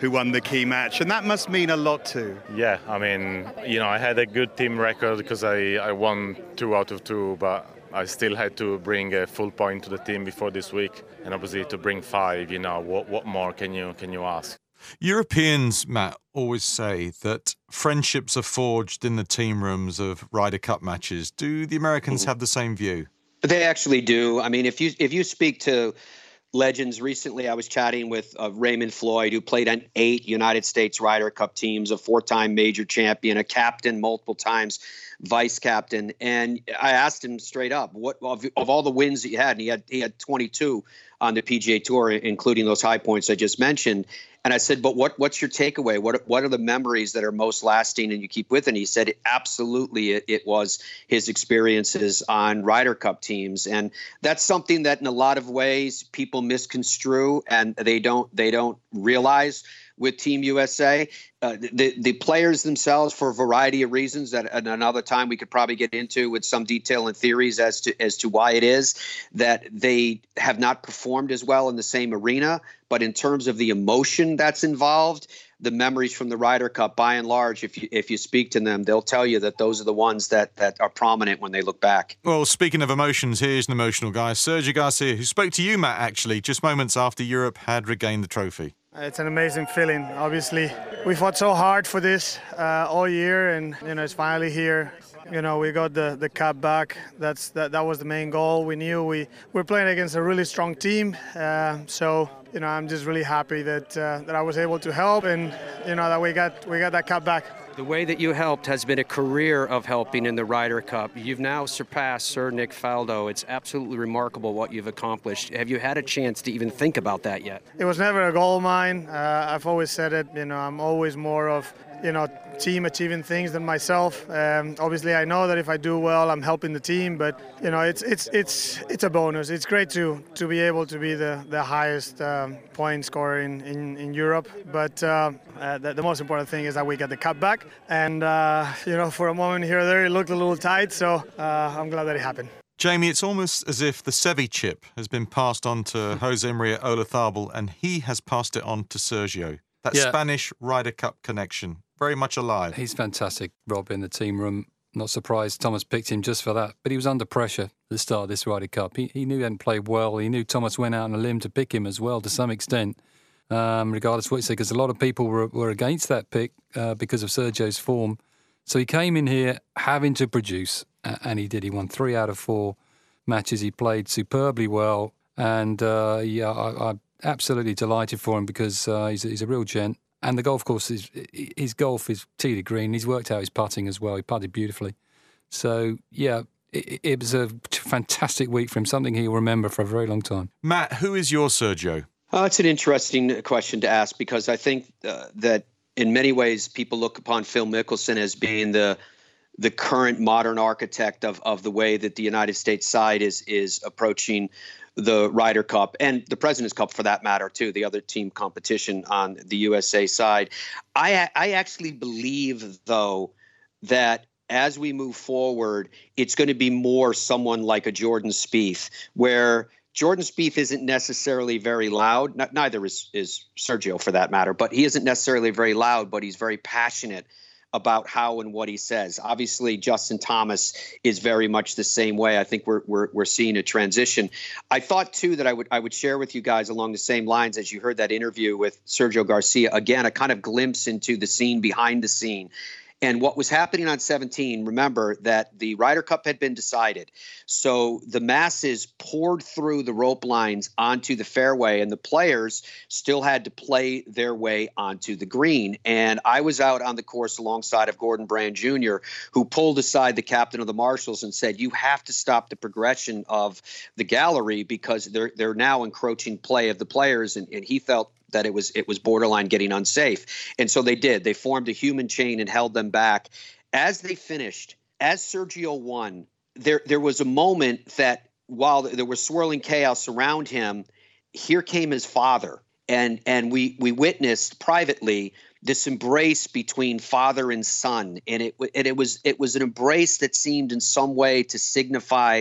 who won the key match, and that must mean a lot too. Yeah, I mean, you know, I had a good team record because I, I won two out of two, but I still had to bring a full point to the team before this week, and obviously to bring five, you know, what what more can you can you ask? Europeans, Matt, always say that friendships are forged in the team rooms of Ryder Cup matches. Do the Americans have the same view? They actually do. I mean, if you if you speak to legends, recently I was chatting with uh, Raymond Floyd, who played on eight United States Ryder Cup teams, a four-time major champion, a captain multiple times, vice captain. And I asked him straight up, what of, of all the wins that you had, and he had he had twenty-two on the P G A Tour, including those high points I just mentioned. And I said, but what what's your takeaway? What what are the memories that are most lasting and you keep with? And he said, absolutely, it, it was his experiences on Ryder Cup teams. And that's something that in a lot of ways people misconstrue and they don't they don't realize with Team U S A. Uh, the, the players themselves, for a variety of reasons that at another time we could probably get into with some detail and theories as to as to why it is that they have not performed as well in the same arena. But in terms of the emotion that's involved, the memories from the Ryder Cup, by and large, if you if you speak to them, they'll tell you that those are the ones that, that are prominent when they look back. Well, speaking of emotions, here's an emotional guy, Sergio Garcia, who spoke to you, Matt, actually, just moments after Europe had regained the trophy. It's an amazing feeling. Obviously, we fought so hard for this uh, all year, and you know it's finally here. You know, we got the, the cup back. That's that, that was the main goal. We knew we were playing against a really strong team. Uh, so you know, I'm just really happy that uh, that I was able to help, and you know that we got we got that cup back. The way that you helped has been a career of helping in the Ryder Cup. You've now surpassed Sir Nick Faldo. It's absolutely remarkable what you've accomplished. Have you had a chance to even think about that yet? It was never a goal of mine. Uh, I've always said it. You know, I'm always more of, you know, team achieving things than myself. Um, obviously, I know that if I do well, I'm helping the team. But you know, it's it's it's it's a bonus. It's great to to be able to be the the highest um, point scorer in, in in Europe. But uh, uh, the, the most important thing is that we get the cup back. And uh, you know, for a moment here or there, it looked a little tight. So uh, I'm glad that it happened. Jamie, it's almost as if the Seve chip has been passed on to Jose Maria Olazabal, and he has passed it on to Sergio. That yeah. Spanish Ryder Cup connection, very much alive. He's fantastic, Rob, in the team room. Not surprised Thomas picked him just for that. But he was under pressure at the start of this Ryder Cup. He, he knew he hadn't played well. He knew Thomas went out on a limb to pick him as well, to some extent, um, regardless of what you say, because a lot of people were, were against that pick uh, because of Sergio's form. So he came in here having to produce, uh, and he did. He won three out of four matches. He played superbly well. And, uh, yeah, I, I'm absolutely delighted for him because uh, he's, he's a real gent. And the golf course, is his golf is tee to green. He's worked out his putting as well. He putted beautifully. So, yeah, it, it was a fantastic week for him, something he'll remember for a very long time. Matt, who is your Sergio? Uh, it's an interesting question to ask because I think uh, that in many ways people look upon Phil Mickelson as being the the current modern architect of, of the way that the United States side is is approaching the Ryder Cup and the President's Cup, for that matter, too, the other team competition on the U S A side. I, I actually believe, though, that as we move forward, it's going to be more someone like a Jordan Spieth, where Jordan Spieth isn't necessarily very loud. N- neither is, is Sergio, for that matter, but he isn't necessarily very loud, but he's very passionate about how and what he says. Obviously, Justin Thomas is very much the same way. I think we're we're we're seeing a transition. I thought too that I would I would share with you guys along the same lines as you heard that interview with Sergio Garcia. Again, a kind of glimpse into the scene behind the scene. And what was happening on seventeen, remember that the Ryder Cup had been decided. So the masses poured through the rope lines onto the fairway, and the players still had to play their way onto the green. And I was out on the course alongside of Gordon Brand Junior, who pulled aside the captain of the Marshals and said, you have to stop the progression of the gallery because they're they're now encroaching play of the players. And, and he felt that it was it was borderline getting unsafe. And so they did. They formed a human chain and held them back. As they finished, as Sergio won, there there was a moment that while there was swirling chaos around him, here came his father. And and we we witnessed privately this embrace between father and son. And it and it was it was an embrace that seemed in some way to signify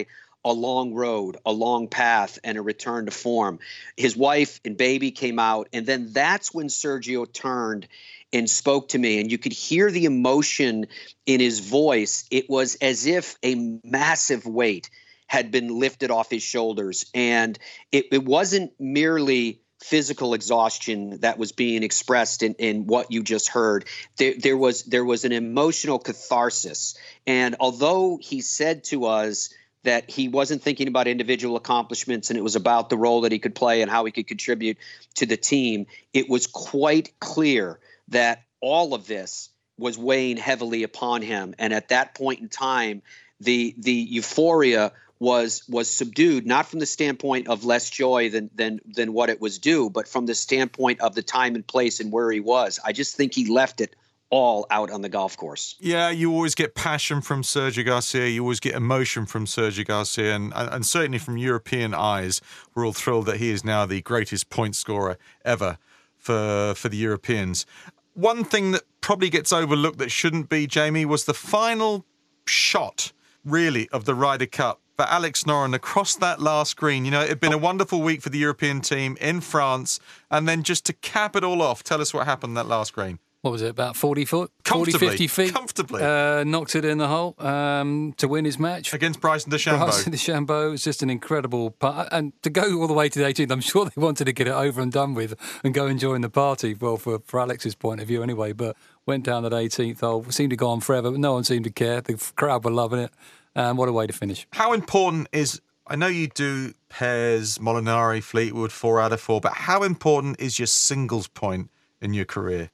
a long road, a long path, and a return to form. His wife and baby came out, and then that's when Sergio turned and spoke to me, and you could hear the emotion in his voice. It was as if a massive weight had been lifted off his shoulders, and it, it wasn't merely physical exhaustion that was being expressed in, in what you just heard. There, there was there was an emotional catharsis, and although he said to us that he wasn't thinking about individual accomplishments and it was about the role that he could play and how he could contribute to the team, it was quite clear that all of this was weighing heavily upon him. And at that point in time, the the euphoria was was subdued, not from the standpoint of less joy than than than what it was due, but from the standpoint of the time and place and where he was. I just think he left it all out on the golf course. Yeah, you always get passion from Sergio Garcia. You always get emotion from Sergio Garcia. And, and certainly from European eyes, we're all thrilled that he is now the greatest point scorer ever for, for the Europeans. One thing that probably gets overlooked that shouldn't be, Jamie, was the final shot, really, of the Ryder Cup for Alex Noren across that last green. You know, it had been a wonderful week for the European team in France. And then just to cap it all off, tell us what happened that last green. What was it, about forty foot? forty, fifty feet. Comfortably. Uh, knocked it in the hole um, to win his match. Against Bryson DeChambeau. Bryson DeChambeau. It's just an incredible part. And to go all the way to the eighteenth, I'm sure they wanted to get it over and done with and go and join the party. Well, for, for Alex's point of view anyway. But went down that eighteenth hole. Seemed to go on forever, but no one seemed to care. The crowd were loving it. And what a way to finish. How important is... I know you do pairs, Molinari, Fleetwood, four out of four, but how important is your singles point in your career?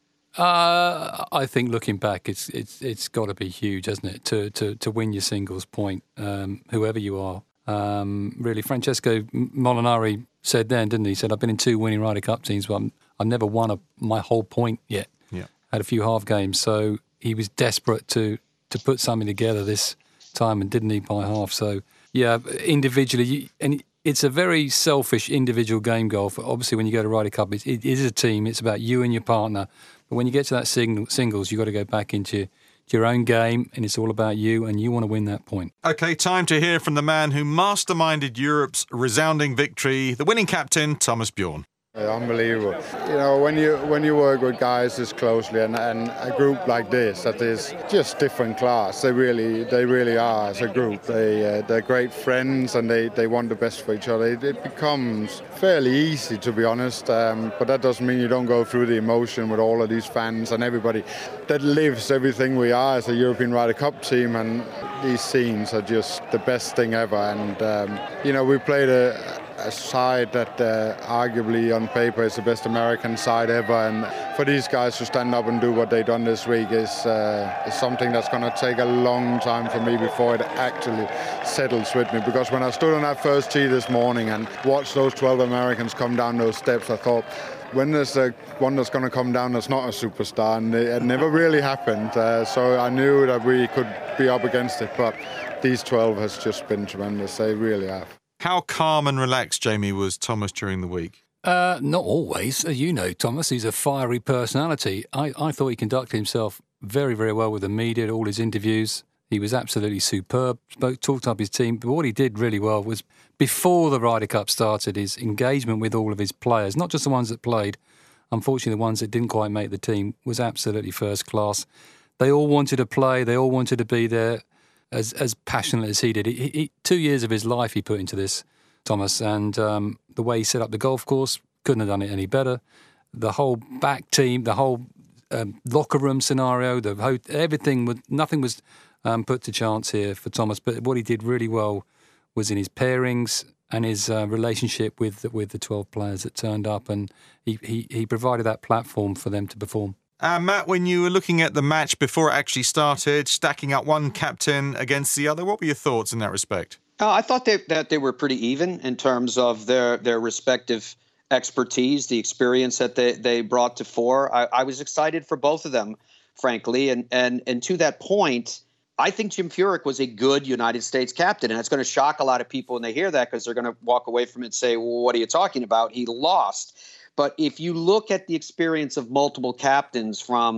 Uh, I think looking back, it's it's it's got to be huge, hasn't it? To to to win your singles point, um, whoever you are. Um, really, Francesco Molinari said then, didn't he? He said, "I've been in two winning Ryder Cup teams, but I'm, I've never won a, my whole point yet. Yeah, had a few half games, so he was desperate to to put something together this time and didn't need by half. So yeah, individually, you, and it's a very selfish individual game, golf. Obviously, when you go to Ryder Cup, it, it is a team. It's about you and your partner. But when you get to that sing- singles, you've got to go back into your own game, and it's all about you, and you want to win that point. OK, time to hear from the man who masterminded Europe's resounding victory, the winning captain, Thomas Bjorn. Yeah, unbelievable. You know, when you when you work with guys this closely and, and a group like this, that is just different class. They really they really are as a group. They uh, they're great friends and they, they want the best for each other. It, it becomes fairly easy, to be honest. Um, but that doesn't mean you don't go through the emotion with all of these fans and everybody that lives everything we are as a European Ryder Cup team. And these scenes are just the best thing ever. And um, you know, we played a. a side that uh, arguably on paper is the best American side ever, and for these guys to stand up and do what they've done this week is, uh, is something that's going to take a long time for me before it actually settles with me, because when I stood on that first tee this morning and watched those twelve Americans come down those steps, I thought, when there's a, one that's going to come down that's not a superstar, and it never really happened, uh, so I knew that we could be up against it, but these twelve has just been tremendous. They really have. How calm and relaxed, Jamie, was Thomas during the week? Uh, not always. As you know, Thomas, he's a fiery personality. I, I thought he conducted himself very, very well with the media, all his interviews. He was absolutely superb, spoke, talked up his team. But what he did really well was, before the Ryder Cup started, his engagement with all of his players, not just the ones that played, unfortunately the ones that didn't quite make the team, was absolutely first class. They all wanted to play, they all wanted to be there. As as passionate as he did. He, he, two years of his life he put into this, Thomas, and um, the way he set up the golf course, couldn't have done it any better. The whole back team, the whole um, locker room scenario, the whole, everything, was, nothing was um, put to chance here for Thomas. But what he did really well was in his pairings and his uh, relationship with with the twelve players that turned up, and he, he, he provided that platform for them to perform. Uh, Matt, when you were looking at the match before it actually started, stacking up one captain against the other, what were your thoughts in that respect? Uh, I thought they, that they were pretty even in terms of their their respective expertise, the experience that they, they brought to fore. I, I was excited for both of them, frankly. And, and, and to that point, I think Jim Furyk was a good United States captain. And it's going to shock a lot of people when they hear that, because they're going to walk away from it and say, well, what are you talking about? He lost. But if you look at the experience of multiple captains from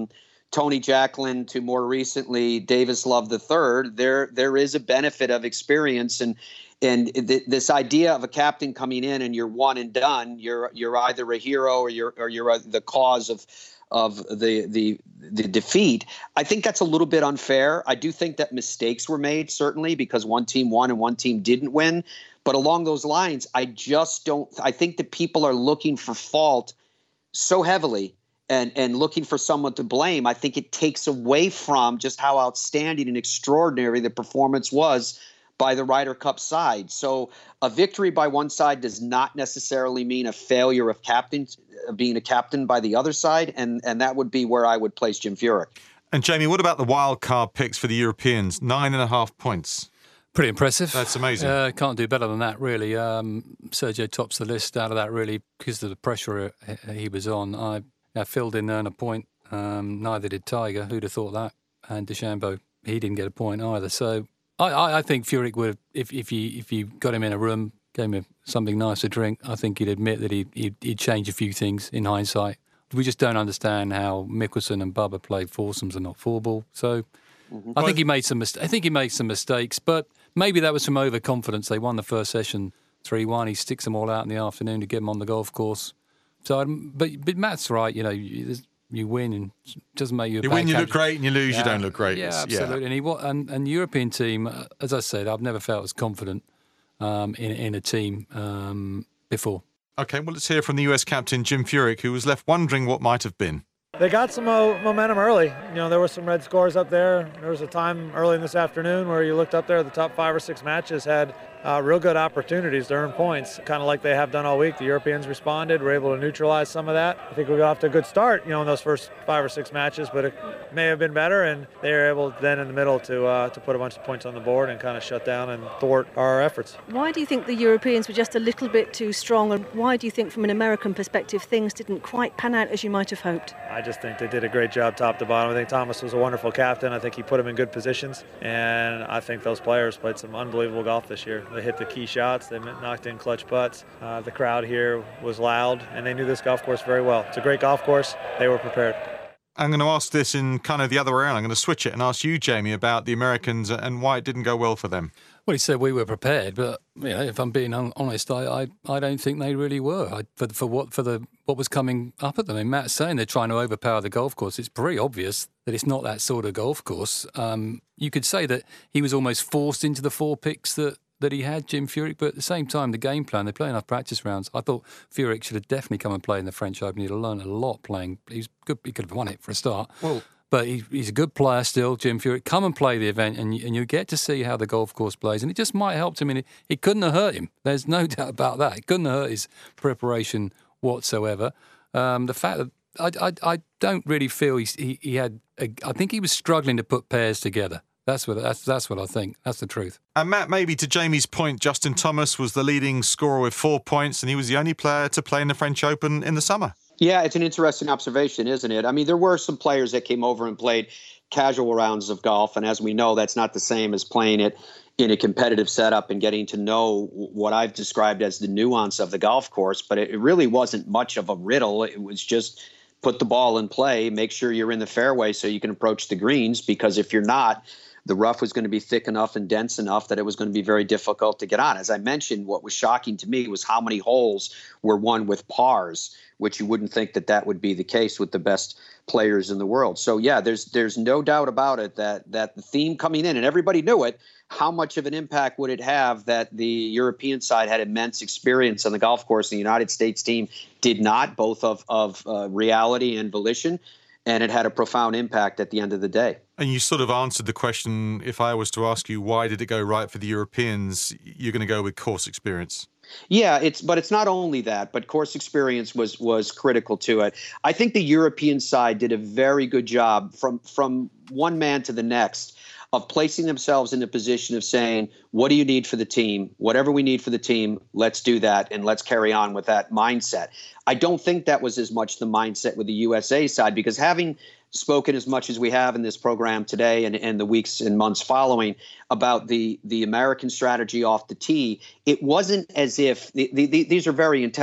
Tony Jacklin to more recently Davis Love the third, there there is a benefit of experience, and and th- this idea of a captain coming in and you're one and done, you're you're either a hero or you're or you're the cause of of the the the defeat. I think that's a little bit unfair. I do think that mistakes were made, certainly, because one team won and one team didn't win. But along those lines, I just don't I think that people are looking for fault so heavily and and looking for someone to blame. I think it takes away from just how outstanding and extraordinary the performance was by the Ryder Cup side. So a victory by one side does not necessarily mean a failure of captain, being a captain by the other side, and, and that would be where I would place Jim Furyk. And Jamie, what about the wild card picks for the Europeans? Nine and a half points. Pretty impressive. That's amazing. Uh, can't do better than that, really. Um, Sergio tops the list out of that, really, because of the pressure he was on. I, I filled in earn a point. Um, neither did Tiger. Who'd have thought that? And DeChambeau, he didn't get a point either. So I, I, I think Furyk would, if if you if you got him in a room, gave him something nice to drink, I think he'd admit that he'd, he'd, he'd change a few things in hindsight. We just don't understand how Mickelson and Bubba played foursomes and not four ball. So mm-hmm. I think he made some. Mis- I think he made some mistakes, but maybe that was from overconfidence. They won the first session three one. He sticks them all out in the afternoon to get them on the golf course. So, but but Matt's right. You know, you, you win and it doesn't make you. A you bad win, you captain. look great, and you lose, yeah. you don't look great. Yeah, it's, absolutely. Yeah. And he and and the European team, uh, as I said, I've never felt as confident um, in in a team um, before. Okay, well, let's hear from the U S captain Jim Furyk, who was left wondering what might have been. They got some mo- momentum early. You know, there were some red scores up there. There was a time early in this afternoon where you looked up there, the top five or six matches had uh, real good opportunities to earn points, kind of like they have done all week. The Europeans responded, were able to neutralize some of that. I think we got off to a good start, you know, in those first five or six matches, but it may have been better, and they were able then in the middle to uh, to put a bunch of points on the board and kind of shut down and thwart our efforts. Why do you think the Europeans were just a little bit too strong, and why do you think from an American perspective things didn't quite pan out as you might have hoped? I just think they did a great job top to bottom. I think Thomas was a wonderful captain. I think he put them in good positions, and I think those players played some unbelievable golf this year. They hit the key shots, they knocked in clutch putts. Uh, the crowd here was loud, and they knew this golf course very well. It's a great golf course. They were prepared. I'm going to ask this in kind of the other way around. I'm going to switch it and ask you, Jamie, about the Americans and why it didn't go well for them. Well, he said we were prepared, but you know, if I'm being honest, I, I, I don't think they really were I, for for what for the what was coming up at them. And Matt's saying they're trying to overpower the golf course. It's pretty obvious that it's not that sort of golf course. Um, you could say that he was almost forced into the four picks that. that he had, Jim Furyk, but at the same time, the game plan, they play enough practice rounds. I thought Furyk should have definitely come and played in the French Open. He'd have learned a lot playing. He's good. He could have won it for a start. Well, but he, he's a good player still, Jim Furyk. Come and play the event, and you, and you get to see how the golf course plays. And it just might help him. And it, it couldn't have hurt him. There's no doubt about that. It couldn't have hurt his preparation whatsoever. Um, the fact that I, I, I don't really feel he, he, he had. A, I think he was struggling to put pairs together. That's what that's that's what I think. That's the truth. And Matt, maybe to Jamie's point, Justin Thomas was the leading scorer with four points, and he was the only player to play in the French Open in the summer. Yeah, it's an interesting observation, isn't it? I mean, there were some players that came over and played casual rounds of golf, and as we know, that's not the same as playing it in a competitive setup and getting to know what I've described as the nuance of the golf course. But it really wasn't much of a riddle. It was just put the ball in play, make sure you're in the fairway so you can approach the greens, because if you're not, the rough was going to be thick enough and dense enough that it was going to be very difficult to get on. As I mentioned, what was shocking to me was how many holes were won with pars, which you wouldn't think that that would be the case with the best players in the world. So, yeah, there's there's no doubt about it that that the theme coming in, and everybody knew it, how much of an impact would it have that the European side had immense experience on the golf course and the United States team did not, both of, of uh, reality and volition. And it had a profound impact at the end of the day. And you sort of answered the question, if I was to ask you, why did it go right for the Europeans? You're going to go with course experience. Yeah, it's but it's not only that, but course experience was was critical to it. I think the European side did a very good job from from one man to the next of placing themselves in a position of saying, what do you need for the team? Whatever we need for the team, let's do that, and let's carry on with that mindset. I don't think that was as much the mindset with the U S A side, because having spoken as much as we have in this program today and, and the weeks and months following about the, the American strategy off the tee, it wasn't as if the, the, the, these are very intelligent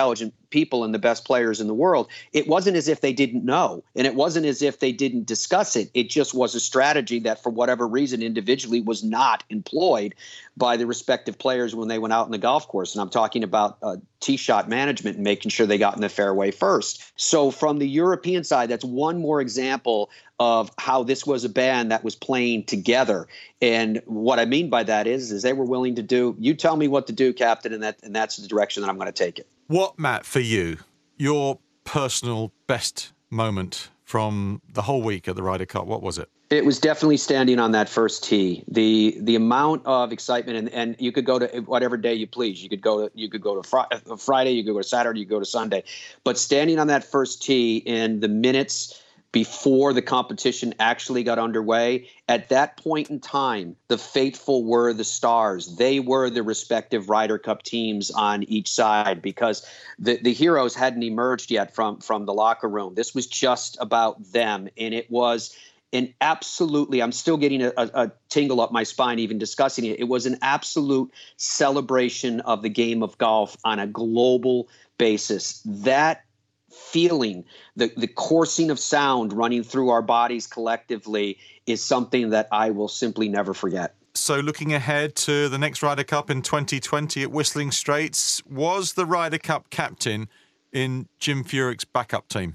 people and the best players in the world. It wasn't as if they didn't know, and it wasn't as if they didn't discuss it. It just was a strategy that, for whatever reason, individually was not employed by the respective players when they went out in the golf course. And I'm talking about uh, tee shot management and making sure they got in the fairway first. So from the European side, that's one more example of how this was a band that was playing together. And what I mean by that is, is they were willing to do, you tell me what to do, Captain, and that and that's the direction that I'm going to take it. What, Matt, for you, your personal best moment from the whole week at the Ryder Cup, what was it? It was definitely standing on that first tee. The the amount of excitement, and, and you could go to whatever day you please. You could go to you could go to fr- Friday, you could go to Saturday, you could go to Sunday. But standing on that first tee in the minutes before the competition actually got underway, at that point in time, the faithful were the stars. They were the respective Ryder Cup teams on each side, because the, the heroes hadn't emerged yet from, from the locker room. This was just about them, and it was an absolutely, I'm still getting a, a, a tingle up my spine even discussing it. It was an absolute celebration of the game of golf on a global basis. That feeling, the, the coursing of sound running through our bodies collectively, is something that I will simply never forget. So looking ahead to the next Ryder Cup in twenty twenty at Whistling Straits, was the Ryder Cup captain in Jim Furyk's backup team?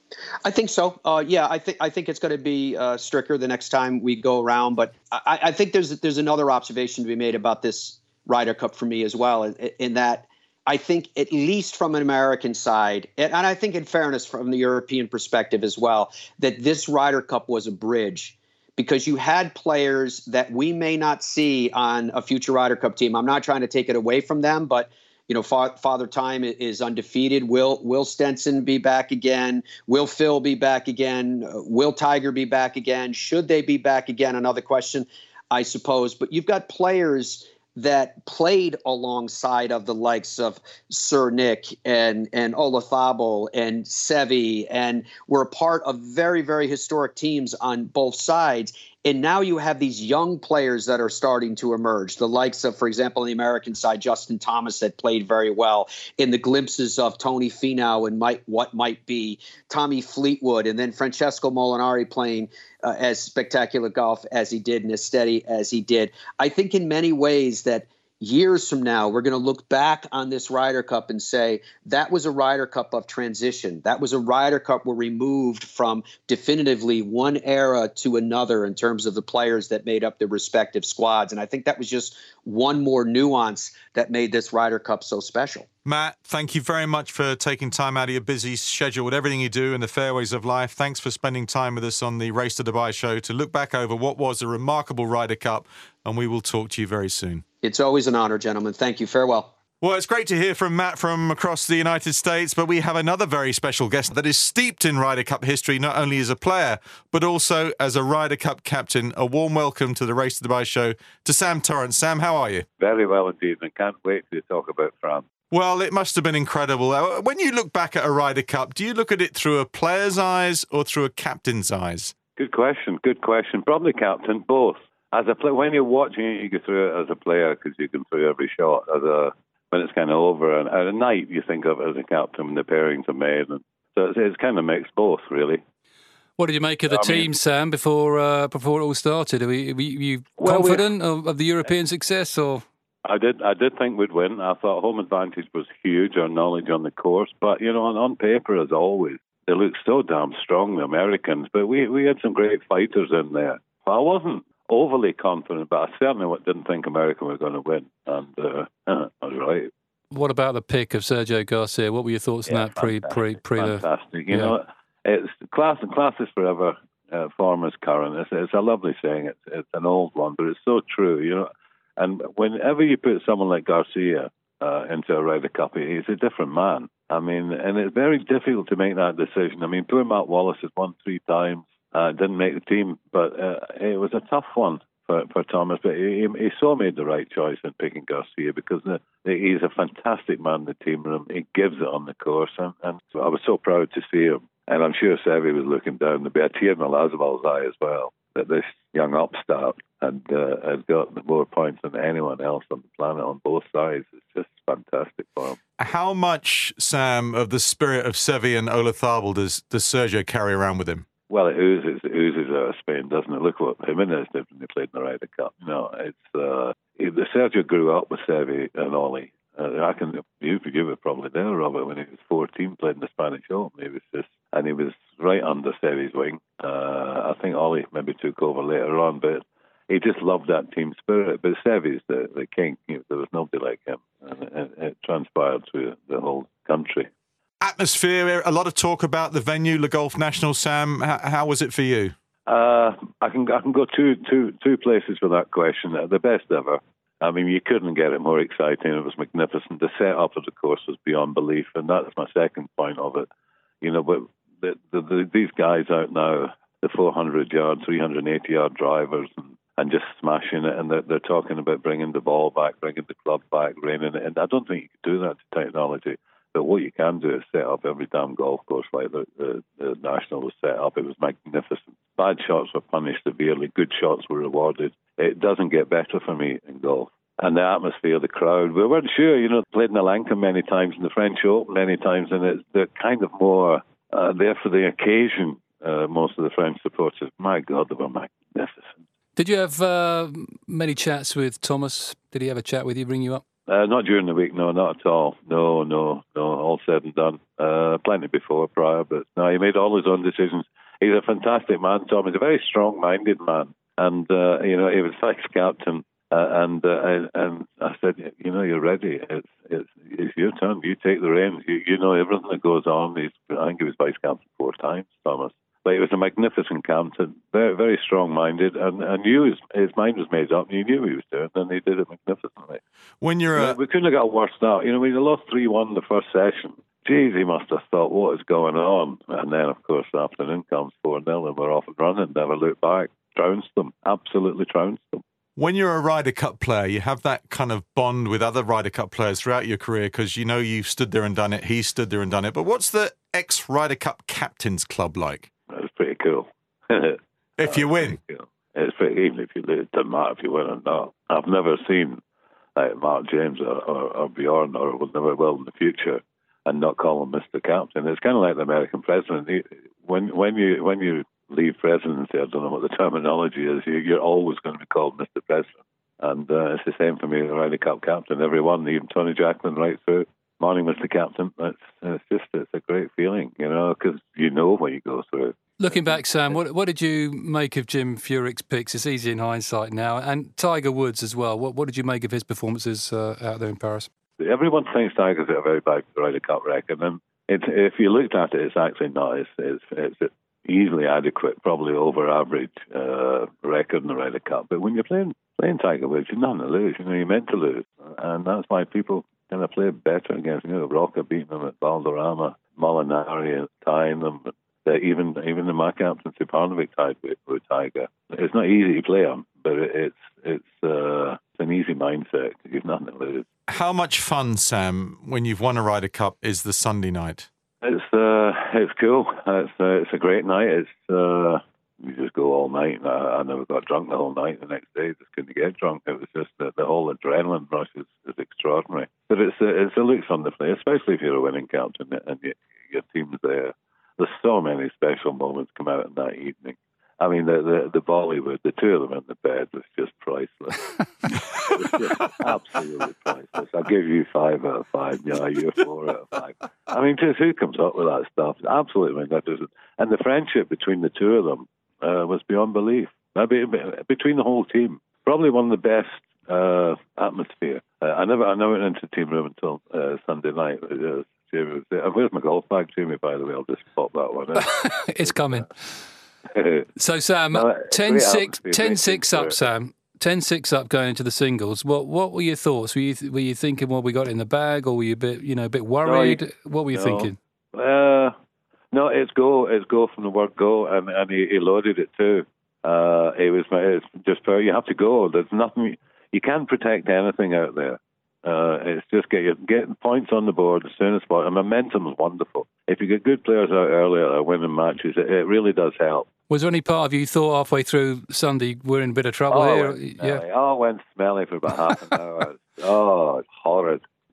I think so. Uh, yeah, I think I think it's going to be uh, Stricker the next time we go around. But I, I think there's there's another observation to be made about this Ryder Cup for me as well, in, in that I think, at least from an American side, and, and I think in fairness from the European perspective as well, that this Ryder Cup was a bridge, because you had players that we may not see on a future Ryder Cup team. I'm not trying to take it away from them, but you know, Fa- Father Time is undefeated. Will Will Stenson be back again? Will Phil be back again? Uh, will Tiger be back again? Should they be back again? Another question, I suppose. But you've got players that played alongside of the likes of Sir Nick and and Olazabal and Seve, and were a part of very, very historic teams on both sides. And now you have these young players that are starting to emerge, the likes of, for example, on the American side, Justin Thomas, that played very well, in the glimpses of Tony Finau and might, what might be Tommy Fleetwood, and then Francesco Molinari playing uh, as spectacular golf as he did and as steady as he did. I think in many ways that years from now, we're going to look back on this Ryder Cup and say, that was a Ryder Cup of transition. That was a Ryder Cup where we moved from definitively one era to another in terms of the players that made up their respective squads. And I think that was just one more nuance that made this Ryder Cup so special. Matt, thank you very much for taking time out of your busy schedule with everything you do in the fairways of life. Thanks for spending time with us on the Race to Dubai show to look back over what was a remarkable Ryder Cup, and we will talk to you very soon. It's always an honor, gentlemen. Thank you. Farewell. Well, it's great to hear from Matt from across the United States, but we have another very special guest that is steeped in Ryder Cup history, not only as a player, but also as a Ryder Cup captain. A warm welcome to the Race to Dubai show to Sam Torrance. Sam, how are you? Very well indeed, and can't wait to talk about France. Well, it must have been incredible. When you look back at a Ryder Cup, do you look at it through a player's eyes or through a captain's eyes? Good question, good question. Probably captain, both. As a play, when you're watching it, you go through it as a player because you can through every shot. As a when it's kind of over, and at a night you think of it as a captain when the pairings are made. And so it's, it's kind of mixed both, really. What did you make of the I team, mean, Sam, before uh, before it all started? Are, we, were you well, confident of, of the European success, or? I did. I did think we'd win. I thought home advantage was huge, our knowledge on the course. But you know, on, on paper, as always, they looked so damn strong, the Americans. But we we had some great fighters in there. I wasn't overly confident, but I certainly didn't think America were going to win, and uh, I was right. What about the pick of Sergio Garcia? What were your thoughts on yeah, that pre pre pre fantastic? The, you yeah. know, it's class and class is forever, uh, form is current. It's, it's a lovely saying. It's it's an old one, but it's so true. You know, and whenever you put someone like Garcia uh, into a Ryder Cup, he's a different man. I mean, and it's very difficult to make that decision. I mean, poor Matt Wallace has won three times. Uh, didn't make the team, but uh, it was a tough one for, for Thomas. But he, he so made the right choice in picking Garcia because the, the, he's a fantastic man in the team room. He gives it on the course, and, and I was so proud to see him. And I'm sure Seve was looking down. There'd be a tear in Olazabal's eye as well, that this young upstart had, uh, had got more points than anyone else on the planet on both sides. It's just fantastic for him. How much, Sam, of the spirit of Seve and Olazabal does, does Sergio carry around with him? Well, it oozes, it oozes out of Spain, doesn't it? Look what Jimenez did when they played in the Ryder Cup. No, it's uh, the Sergio grew up with Seve and Ollie. Uh, I can you, you were probably there, Robert, when he was fourteen, played in the Spanish Open. He was just, and he was right under Seve's wing. Uh, I think Ollie maybe took over later on, but he just loved that team spirit. But Seve's the, the king. You know, there was nobody like him, and it, it transpired through the whole country. Atmosphere, a lot of talk about the venue, Le Golf National. Sam, how, how was it for you? Uh, I can I can go two two two places for that question. The best ever. I mean, you couldn't get it more exciting. It was magnificent. The setup of the course was beyond belief, and that's my second point of it. You know, but the, the, the, these guys out now, the four hundred yard, three hundred eighty yard drivers, and, and just smashing it, and they're, they're talking about bringing the ball back, bringing the club back, reining it. And I don't think you can do that to technology. But what you can do is set up every damn golf course like the, the, the National was set up. It was magnificent. Bad shots were punished severely. Good shots were rewarded. It doesn't get better for me in golf. And the atmosphere, the crowd. We weren't sure, you know, played in Alanka many times, in the French Open many times, and it's, they're kind of more uh, there for the occasion, uh, most of the French supporters. My God, they were magnificent. Did you have uh, many chats with Thomas? Did he have a chat with you, bring you up? Uh, not during the week, no, not at all. No, no, no, all said and done. Uh, plenty before, prior, but no, he made all his own decisions. He's a fantastic man, Tom. He's a very strong-minded man. And, uh, you know, he was vice-captain. Uh, and, uh, and and I said, you know, you're ready. It's it's, it's your turn. You take the reins. You, you know everything that goes on. He's, I think he was vice-captain four times, Thomas. But he was a magnificent captain, very very strong-minded, and, and knew his, his mind was made up. And he knew what he was doing, and he did it magnificently. When you're a... We couldn't have got worse now. You know, we lost three one the first session. Geez, he must have thought, what is going on? And then, of course, the afternoon comes four nil, and we're off and running, never looked back. Trounced them, absolutely trounced them. When you're a Ryder Cup player, you have that kind of bond with other Ryder Cup players throughout your career because you know you've stood there and done it, he's stood there and done it. But what's the ex-Ryder Cup Captains Club like? It's pretty cool. If you win? Cool. It's pretty, even if you lose, it doesn't matter if you win or not. I've never seen like Mark James or, or, or Bjorn, or will never will in the future, and not call him Mister Captain. It's kind of like the American president. He, when when you when you leave presidency, I don't know what the terminology is, you, you're always going to be called Mister President. And uh, it's the same for me, the Ryder Cup captain. Everyone, even Tony Jacklin, right through. Morning, Mister Captain. It's, it's just, it's a great feeling, you know, because you know what you go through. Looking back, Sam, what, what did you make of Jim Furyk's picks? It's easy in hindsight now. And Tiger Woods as well. What, what did you make of his performances uh, out there in Paris? Everyone thinks Tiger's got a very bad Ryder Cup record. And it's, if you looked at it, it's actually not. It's, it's, it's, it's easily adequate, probably over average uh, record in the Ryder Cup. But when you're playing playing Tiger Woods, you're nothing to lose. You know, you're meant to lose, and that's why people kind of play better against. You know, Roca beating them at Valderrama, Molinari tying them. Uh, even even the my captain Stepanovic tied with, with Tiger. It's not easy to play him, but it, it's it's uh, it's an easy mindset. You've nothing to lose. How much fun, Sam, when you've won a Ryder Cup, is the Sunday night? It's uh, it's cool. It's uh, it's a great night. It's uh, you just go all night. I, I never got drunk the whole night. The next day, just couldn't get drunk. It was just the, the whole adrenaline rush is, is extraordinary. But it's a, it's a look fun to play, especially if you're a winning captain and you, your team's there. There's so many special moments come out in that evening. I mean, the, the the Bollywood, the two of them in the bed was just priceless. It was just absolutely priceless. I'll give you five out of five. Yeah, you're four out of five. I mean, just who comes up with that stuff? Absolutely magnificent. And the friendship between the two of them uh, was beyond belief. I mean, between the whole team, probably one of the best uh, atmosphere. Uh, I never, I never went into the team room until uh, Sunday night. It was, Jamie was, where's my golf bag, Jamie? By the way, I'll just pop that one in. It's coming. So, Sam, no, ten six, ten six up, Sam. ten six up going into the singles. What what were your thoughts? Were you were you thinking, well, we got it in the bag, or were you a bit, you know, a bit worried? No, you, what were you no. thinking? Uh, no, it's go. It's go from the word go, and, and he, he loaded it too. Uh, it was it's just you have to go. There's nothing. You can't protect anything out there. Uh, it's just get your getting points on the board as soon as possible. And momentum is wonderful. If you get good players out earlier that are winning matches, it, it really does help. Was there any part of you thought halfway through Sunday we're in a bit of trouble oh, here? Went yeah. Oh, went smelly for about half an hour. Oh, it's horrid. The,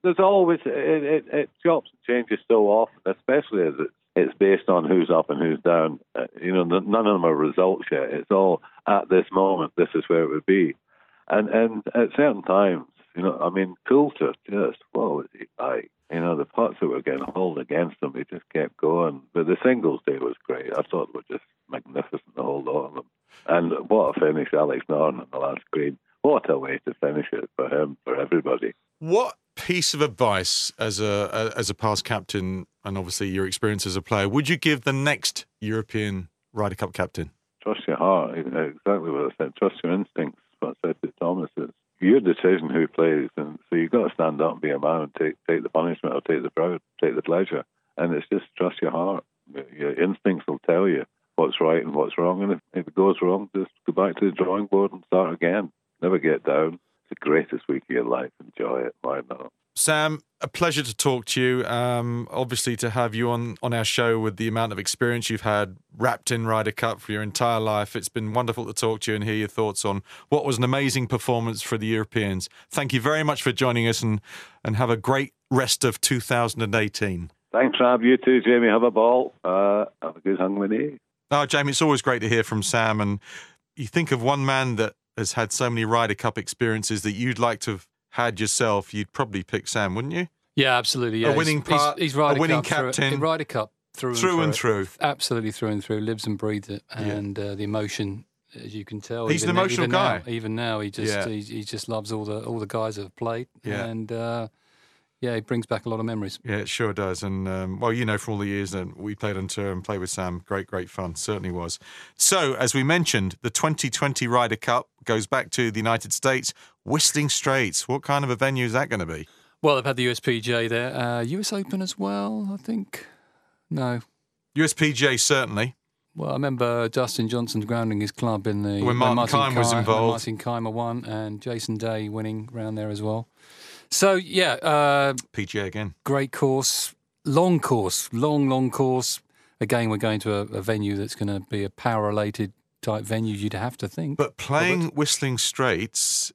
there's always it, it, it chops and changes so often, especially as it's, it's based on who's up and who's down. Uh, you know, none of them are results yet. It's all at this moment. This is where it would be, and and at certain times, you know, I mean, Coulter just what was he like? You know, the putts that were getting hauled against him, he just kept going. But the singles day was great. I thought it was just magnificent, the whole lot of them. And what a finish, Alex Noren on the last green. What a way to finish it for him, for everybody. What piece of advice as a as a past captain, and obviously your experience as a player, would you give the next European Ryder Cup captain? Trust your heart. Exactly what I said. Trust your instincts. What I said to Thomas is your decision who plays, and so you've got to stand up and be a man and take take the punishment or take the proud, take the pleasure. And it's just trust your heart. Your instincts will tell you what's right and what's wrong. And if, if it goes wrong, just go back to the drawing board and start again. Never get down. It's the greatest week of your life. Enjoy it. Why not? Sam, a pleasure to talk to you. Um, obviously, to have you on, on our show with the amount of experience you've had wrapped in Ryder Cup for your entire life. It's been wonderful to talk to you and hear your thoughts on what was an amazing performance for the Europeans. Thank you very much for joining us, and, and have a great rest of two thousand eighteen. Thanks, Rob. You too, Jamie. Have a ball. Uh, have a good hung with you. Oh, Jamie, it's always great to hear from Sam. And you think of one man that has had so many Ryder Cup experiences that you'd like to have had yourself, you'd probably pick Sam, wouldn't you? Yeah, absolutely. Yeah. A winning he's, part, he's, he's Ryder a winning Cup captain. Through, Ryder Cup through, through and through. And through. Absolutely through and through. Lives and breathes it. And yeah. uh, the emotion, as you can tell. He's even an emotional even guy. Now, even now, he just Yeah. he, he just loves all the all the guys that have played. Yeah. And uh, yeah, it brings back a lot of memories. Yeah, it sure does. And, um, well, you know, from all the years that we played on tour and played with Sam, great, great fun. Certainly was. So, as we mentioned, the twenty twenty Ryder Cup goes back to the United States, Whistling Straits. What kind of a venue is that going to be? Well, they've had the U S P G A there. Uh, U S Open as well, I think. No. U S P G A, certainly. Well, I remember Dustin Johnson grounding his club in the... When Martin, Martin Kine was involved. Martin Keimer won, and Jason Day winning round there as well. So, yeah. Uh, P G A again. Great course. Long course. Long, long course. Again, we're going to a, a venue that's going to be a power-related type venue, you'd have to think. But playing Robert? Whistling Straits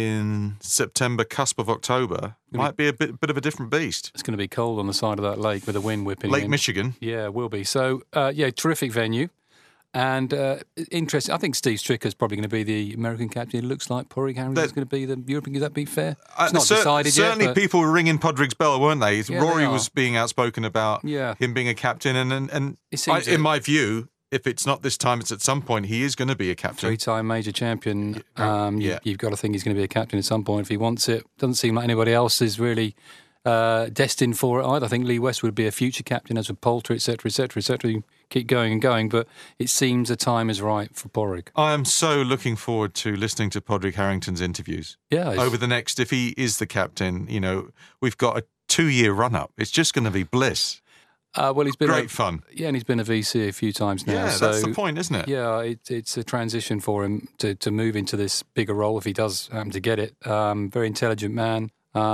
in September, cusp of October, might be a bit, bit of a different beast. It's going to be cold on the side of that lake with the wind whipping Lake in. Michigan. Yeah, it will be. So, uh, yeah, terrific venue. And uh, interesting. I think Steve Stricker's probably going to be the American captain. It looks like Padraig Harrington's going to be the European. Does that be fair? Uh, It's not cer- decided certainly yet. Certainly, people were ringing Podrick's bell, weren't they? Yeah, Rory they was being outspoken about Yeah. him being a captain. And, and, and It I, seems in that- my view, if it's not this time, it's at some point, he is going to be a captain. Three-time major champion. Um, you, yeah. You've got to think he's going to be a captain at some point if he wants it. Doesn't seem like anybody else is really uh, destined for it either. I think Lee Westwood would be a future captain, as with Poulter, et cetera, et cetera, et cetera. You keep going and going, but it seems the time is right for Padraig. I am so looking forward to listening to Padraig Harrington's interviews. Yeah, it's- Over the next, if he is the captain, you know, we've got a two-year run-up. It's just going to be bliss. Uh, well, he's been Great a, fun. Yeah, and he's been a V C a few times now. Yeah, so, that's the point, isn't it? Yeah, it, it's a transition for him to, to move into this bigger role if he does happen to get it. Um, very intelligent man,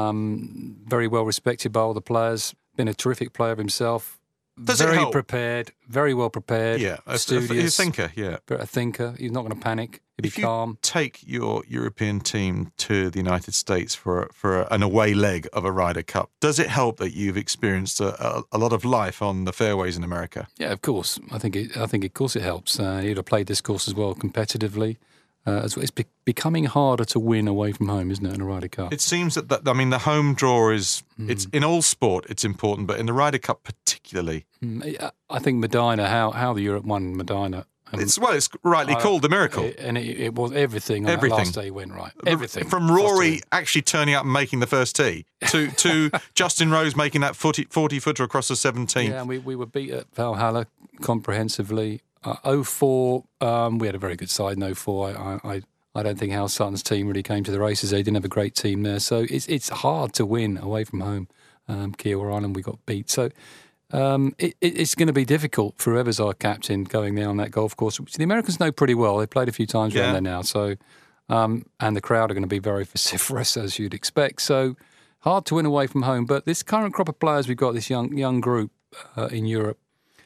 um, very well respected by all the players, been a terrific player himself. Does it very help? prepared, very well prepared. Yeah, a, a, studious, a thinker, yeah. a thinker. He's not going to panic. He'll be If you calm. take your European team to the United States for for an away leg of a Ryder Cup, does it help that you've experienced a, a, a lot of life on the fairways in America? Yeah, of course. I think it, I think of course it helps. Uh, he'd have played this course as well competitively. Uh, as well. It's be- becoming harder to win away from home, isn't it, in a Ryder Cup? It seems that, that I mean, the home draw is Hmm. it's in all sport it's important, but in the Ryder Cup particularly, Mm, I- I think Medina, how how the Europe won Medina. um, it's well, it's rightly I- called the miracle. it- and it, it was everything. On Everything. That last day went right. Everything From Rory actually turning up and making the first tee to to Justin Rose making that forty footer across the seventeenth. Yeah, and we, we were beat at Valhalla comprehensively. Uh, oh four, um, we had a very good side in oh four. I, I, I don't think Hal Sutton's team really came to the races. They didn't have a great team there. So it's it's hard to win away from home. Um, Kiowa Island, we got beat. So um, it, it, it's going to be difficult for whoever's our captain going there on that golf course, which the Americans know pretty well. They've played a few times Yeah. around there now. So um, and the crowd are going to be very vociferous, as you'd expect. So hard to win away from home. But this current crop of players we've got, this young young group uh, in Europe, Do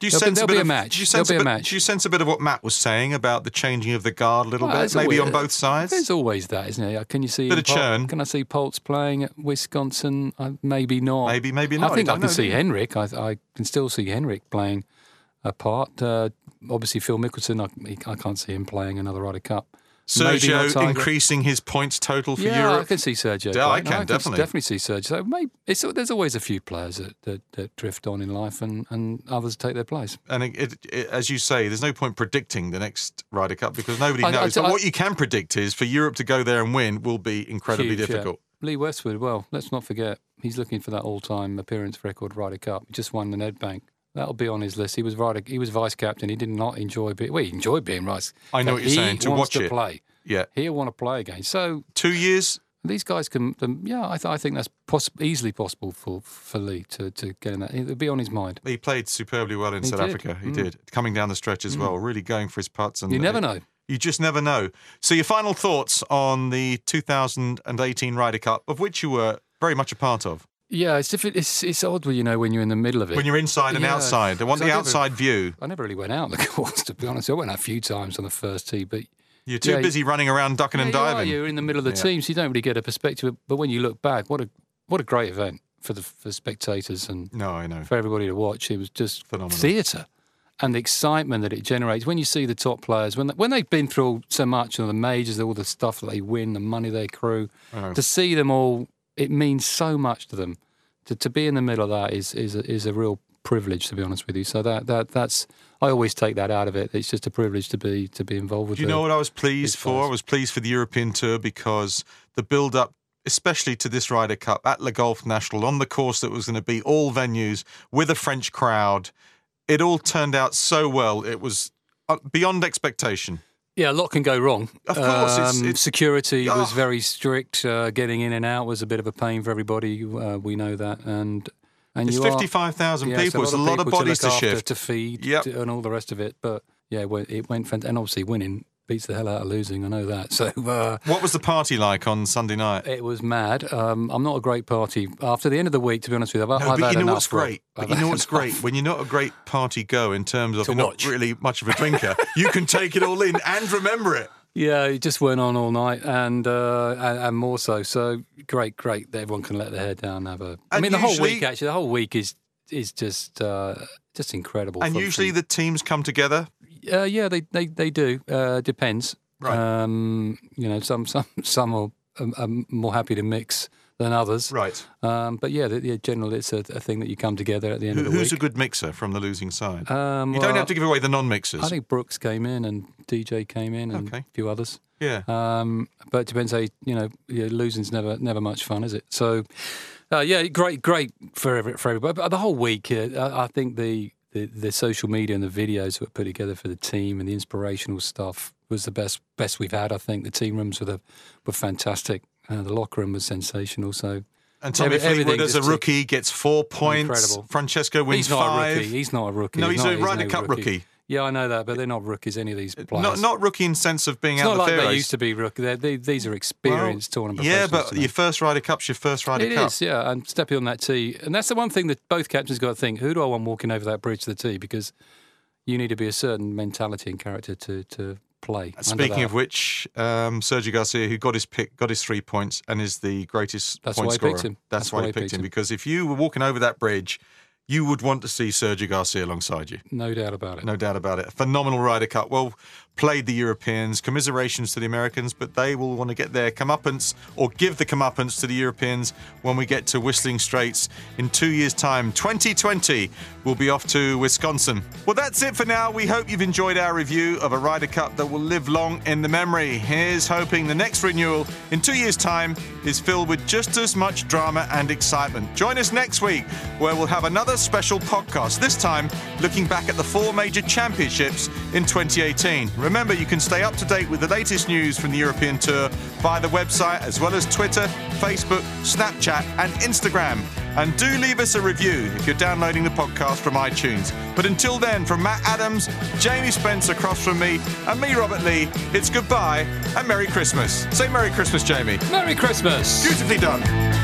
Do you there'll sense be, a bit be a of, match. Do you There'll sense be a, a bit, match. Do you sense a bit of what Matt was saying about the changing of the guard a little Well, bit, there's maybe always- on both sides? There's always that, isn't there? Can you see Bit him of Pol- churn. Can I see Poltz playing at Wisconsin? Uh, maybe not. Maybe, maybe not. I think You I don't can know, see do you? Henrik. I, I can still see Henrik playing a part. Uh, obviously, Phil Mickelson. I, I can't see him playing another Ryder Cup. Maybe not Sergio Tiger. increasing his points total for yeah, Europe. I can see Sergio. Yeah, I playing. can, No, definitely. definitely see Sergio. So maybe it's, there's always a few players that, that, that drift on in life, and, and others take their place. And it, it, it, as you say, there's no point predicting the next Ryder Cup because nobody I- I- knows. but I- what you can predict is for Europe to go there and win will be incredibly Huge, yeah. difficult. Lee Westwood, well, let's not forget, he's looking for that all-time appearance record Ryder Cup. He just won the Nedbank. That'll be on his list. He was Ryder, he was vice captain. He did not enjoy being. Well, he enjoyed being vice. I know but what you're he saying. To wants watch to it. play. Yeah. He'll want to play again. So two years. These guys can. Um, yeah, I, th- I think that's poss- easily possible for for Lee to, to get in that. It'll be on his mind. He played superbly well in He South did. Africa. He Mm. did. Coming down the stretch as Mm. well, really going for his putts. And You never know. You just never know. So your final thoughts on the two thousand eighteen Ryder Cup, of which you were very much a part of. Yeah, it's different. It's it's odd when you know when you're in the middle of it. When you're inside and Yeah, outside. I want 'cause the I outside never, view. I never really went out on the course, to be honest. I went out a few times on the first tee, but You're too yeah, busy running around ducking yeah, and you are. diving. You're in the middle of the Yeah. team, so you don't really get a perspective. But when you look back, what a what a great event for the for spectators and no, I know. for everybody to watch. It was just phenomenal theatre. And the excitement that it generates when you see the top players, when they, when they've been through so much, you know, the majors, all the stuff that they win, the money they accrue, I know. to see them all, it means so much to them. To, to be in the middle of that is is a, is a real privilege, to be honest with you. So that that that's I always take that out of it. It's just a privilege to be to be involved with. Do you the, know what I was pleased these for? guys. I was pleased for the European Tour because the build-up, especially to this Ryder Cup at Le Golf National, on the course that was going to be all venues with a French crowd, it all turned out so well. It was uh, beyond expectation. Yeah, a lot can go wrong. Of course, it's- Um, it's- security was Oh. very strict. Uh, getting in and out was a bit of a pain for everybody. Uh, we know that, and and It's you are- fifty-five thousand yes, people. It's a lot of people bodies to, to look after, shift. to feed, Yep. to- and all the rest of it. But yeah, it went, it went fantastic. And obviously, winning beats the hell out of losing. I know that. So uh, What was the party like on Sunday night? it was mad. Um, I'm not a great party. After the end of the week, to be honest with you, I've, No, I've but had you know enough. what's Rob. great? But I've you know had what's enough. great? When you're not a great party go in terms of To you're watch. not really much of a drinker, you can take it all in and remember it. Yeah, it just went on all night, and uh, and, and more so. So great, great that everyone can let their hair down. And have a. I And mean, the whole usually- week actually. The whole week is is just uh, just incredible. And from- usually from- the teams come together. Uh, yeah, they they they do. Uh, depends. Right. Um, you know, some some some are, are, are more happy to mix than others. Right. Um, but yeah, the, yeah, generally it's a, a thing that you come together at the end Who, of the who's week. a good mixer from the losing side? Um, you well, don't have to give away the non-mixers. I think Brooks came in and D J came in and Okay. a few others. Yeah. Um, but it depends how you, you know. Yeah, losing's never never much fun, is it? So, uh, yeah, great, great for every, for everybody. But the whole week, uh, I, I think the, the the social media and the videos that were put together for the team and the inspirational stuff was the best best we've had. I think the team rooms were the, were fantastic. Uh, the locker room was sensational. So. And Tommy every- everything Fleetwood, as a just- rookie, gets four points. Incredible. Francesco wins he's not five. a rookie. He's not a rookie. No, he's, not, a Ryder no Cup rookie. Yeah, I know that, but they're not rookies. Any of these players. Not not rookie in sense of being It's out not the like fairways. they used to be rookie. They're, they, these are experienced tournament Yeah, professionals but to me. your first Ryder Cup's your first Ryder It Cup. is, yeah. And stepping on that tee, and that's the one thing that both captains got to think: who do I want walking over that bridge to the tee? Because you need to be a certain mentality and character to to play. under Speaking that. of which, um, Sergio Garcia, who got his pick, got his three points, and is the greatest That's point why he scorer. picked him. That's, why he picked him. Because if you were walking over that bridge, you would want to see Sergio Garcia alongside you. No doubt about it. No doubt about it. A phenomenal Ryder Cup. Well played, the Europeans. Commiserations to the Americans, but they will want to get their comeuppance or give the comeuppance to the Europeans when we get to Whistling Straits in two years' time. twenty twenty, we'll be off to Wisconsin. Well, that's it for now. We hope you've enjoyed our review of a Ryder Cup that will live long in the memory. Here's hoping the next renewal in two years' time is filled with just as much drama and excitement. Join us next week where we'll have another special podcast, this time looking back at the four major championships in twenty eighteen. Remember, you can stay up to date with the latest news from the European Tour via the website, as well as Twitter, Facebook, Snapchat and Instagram. And do leave us a review if you're downloading the podcast from iTunes. But until then, from Matt Adams, Jamie Spence across from me, and me, Robert Lee, it's goodbye and Merry Christmas. Say Merry Christmas, Jamie. Merry Christmas. Beautifully done.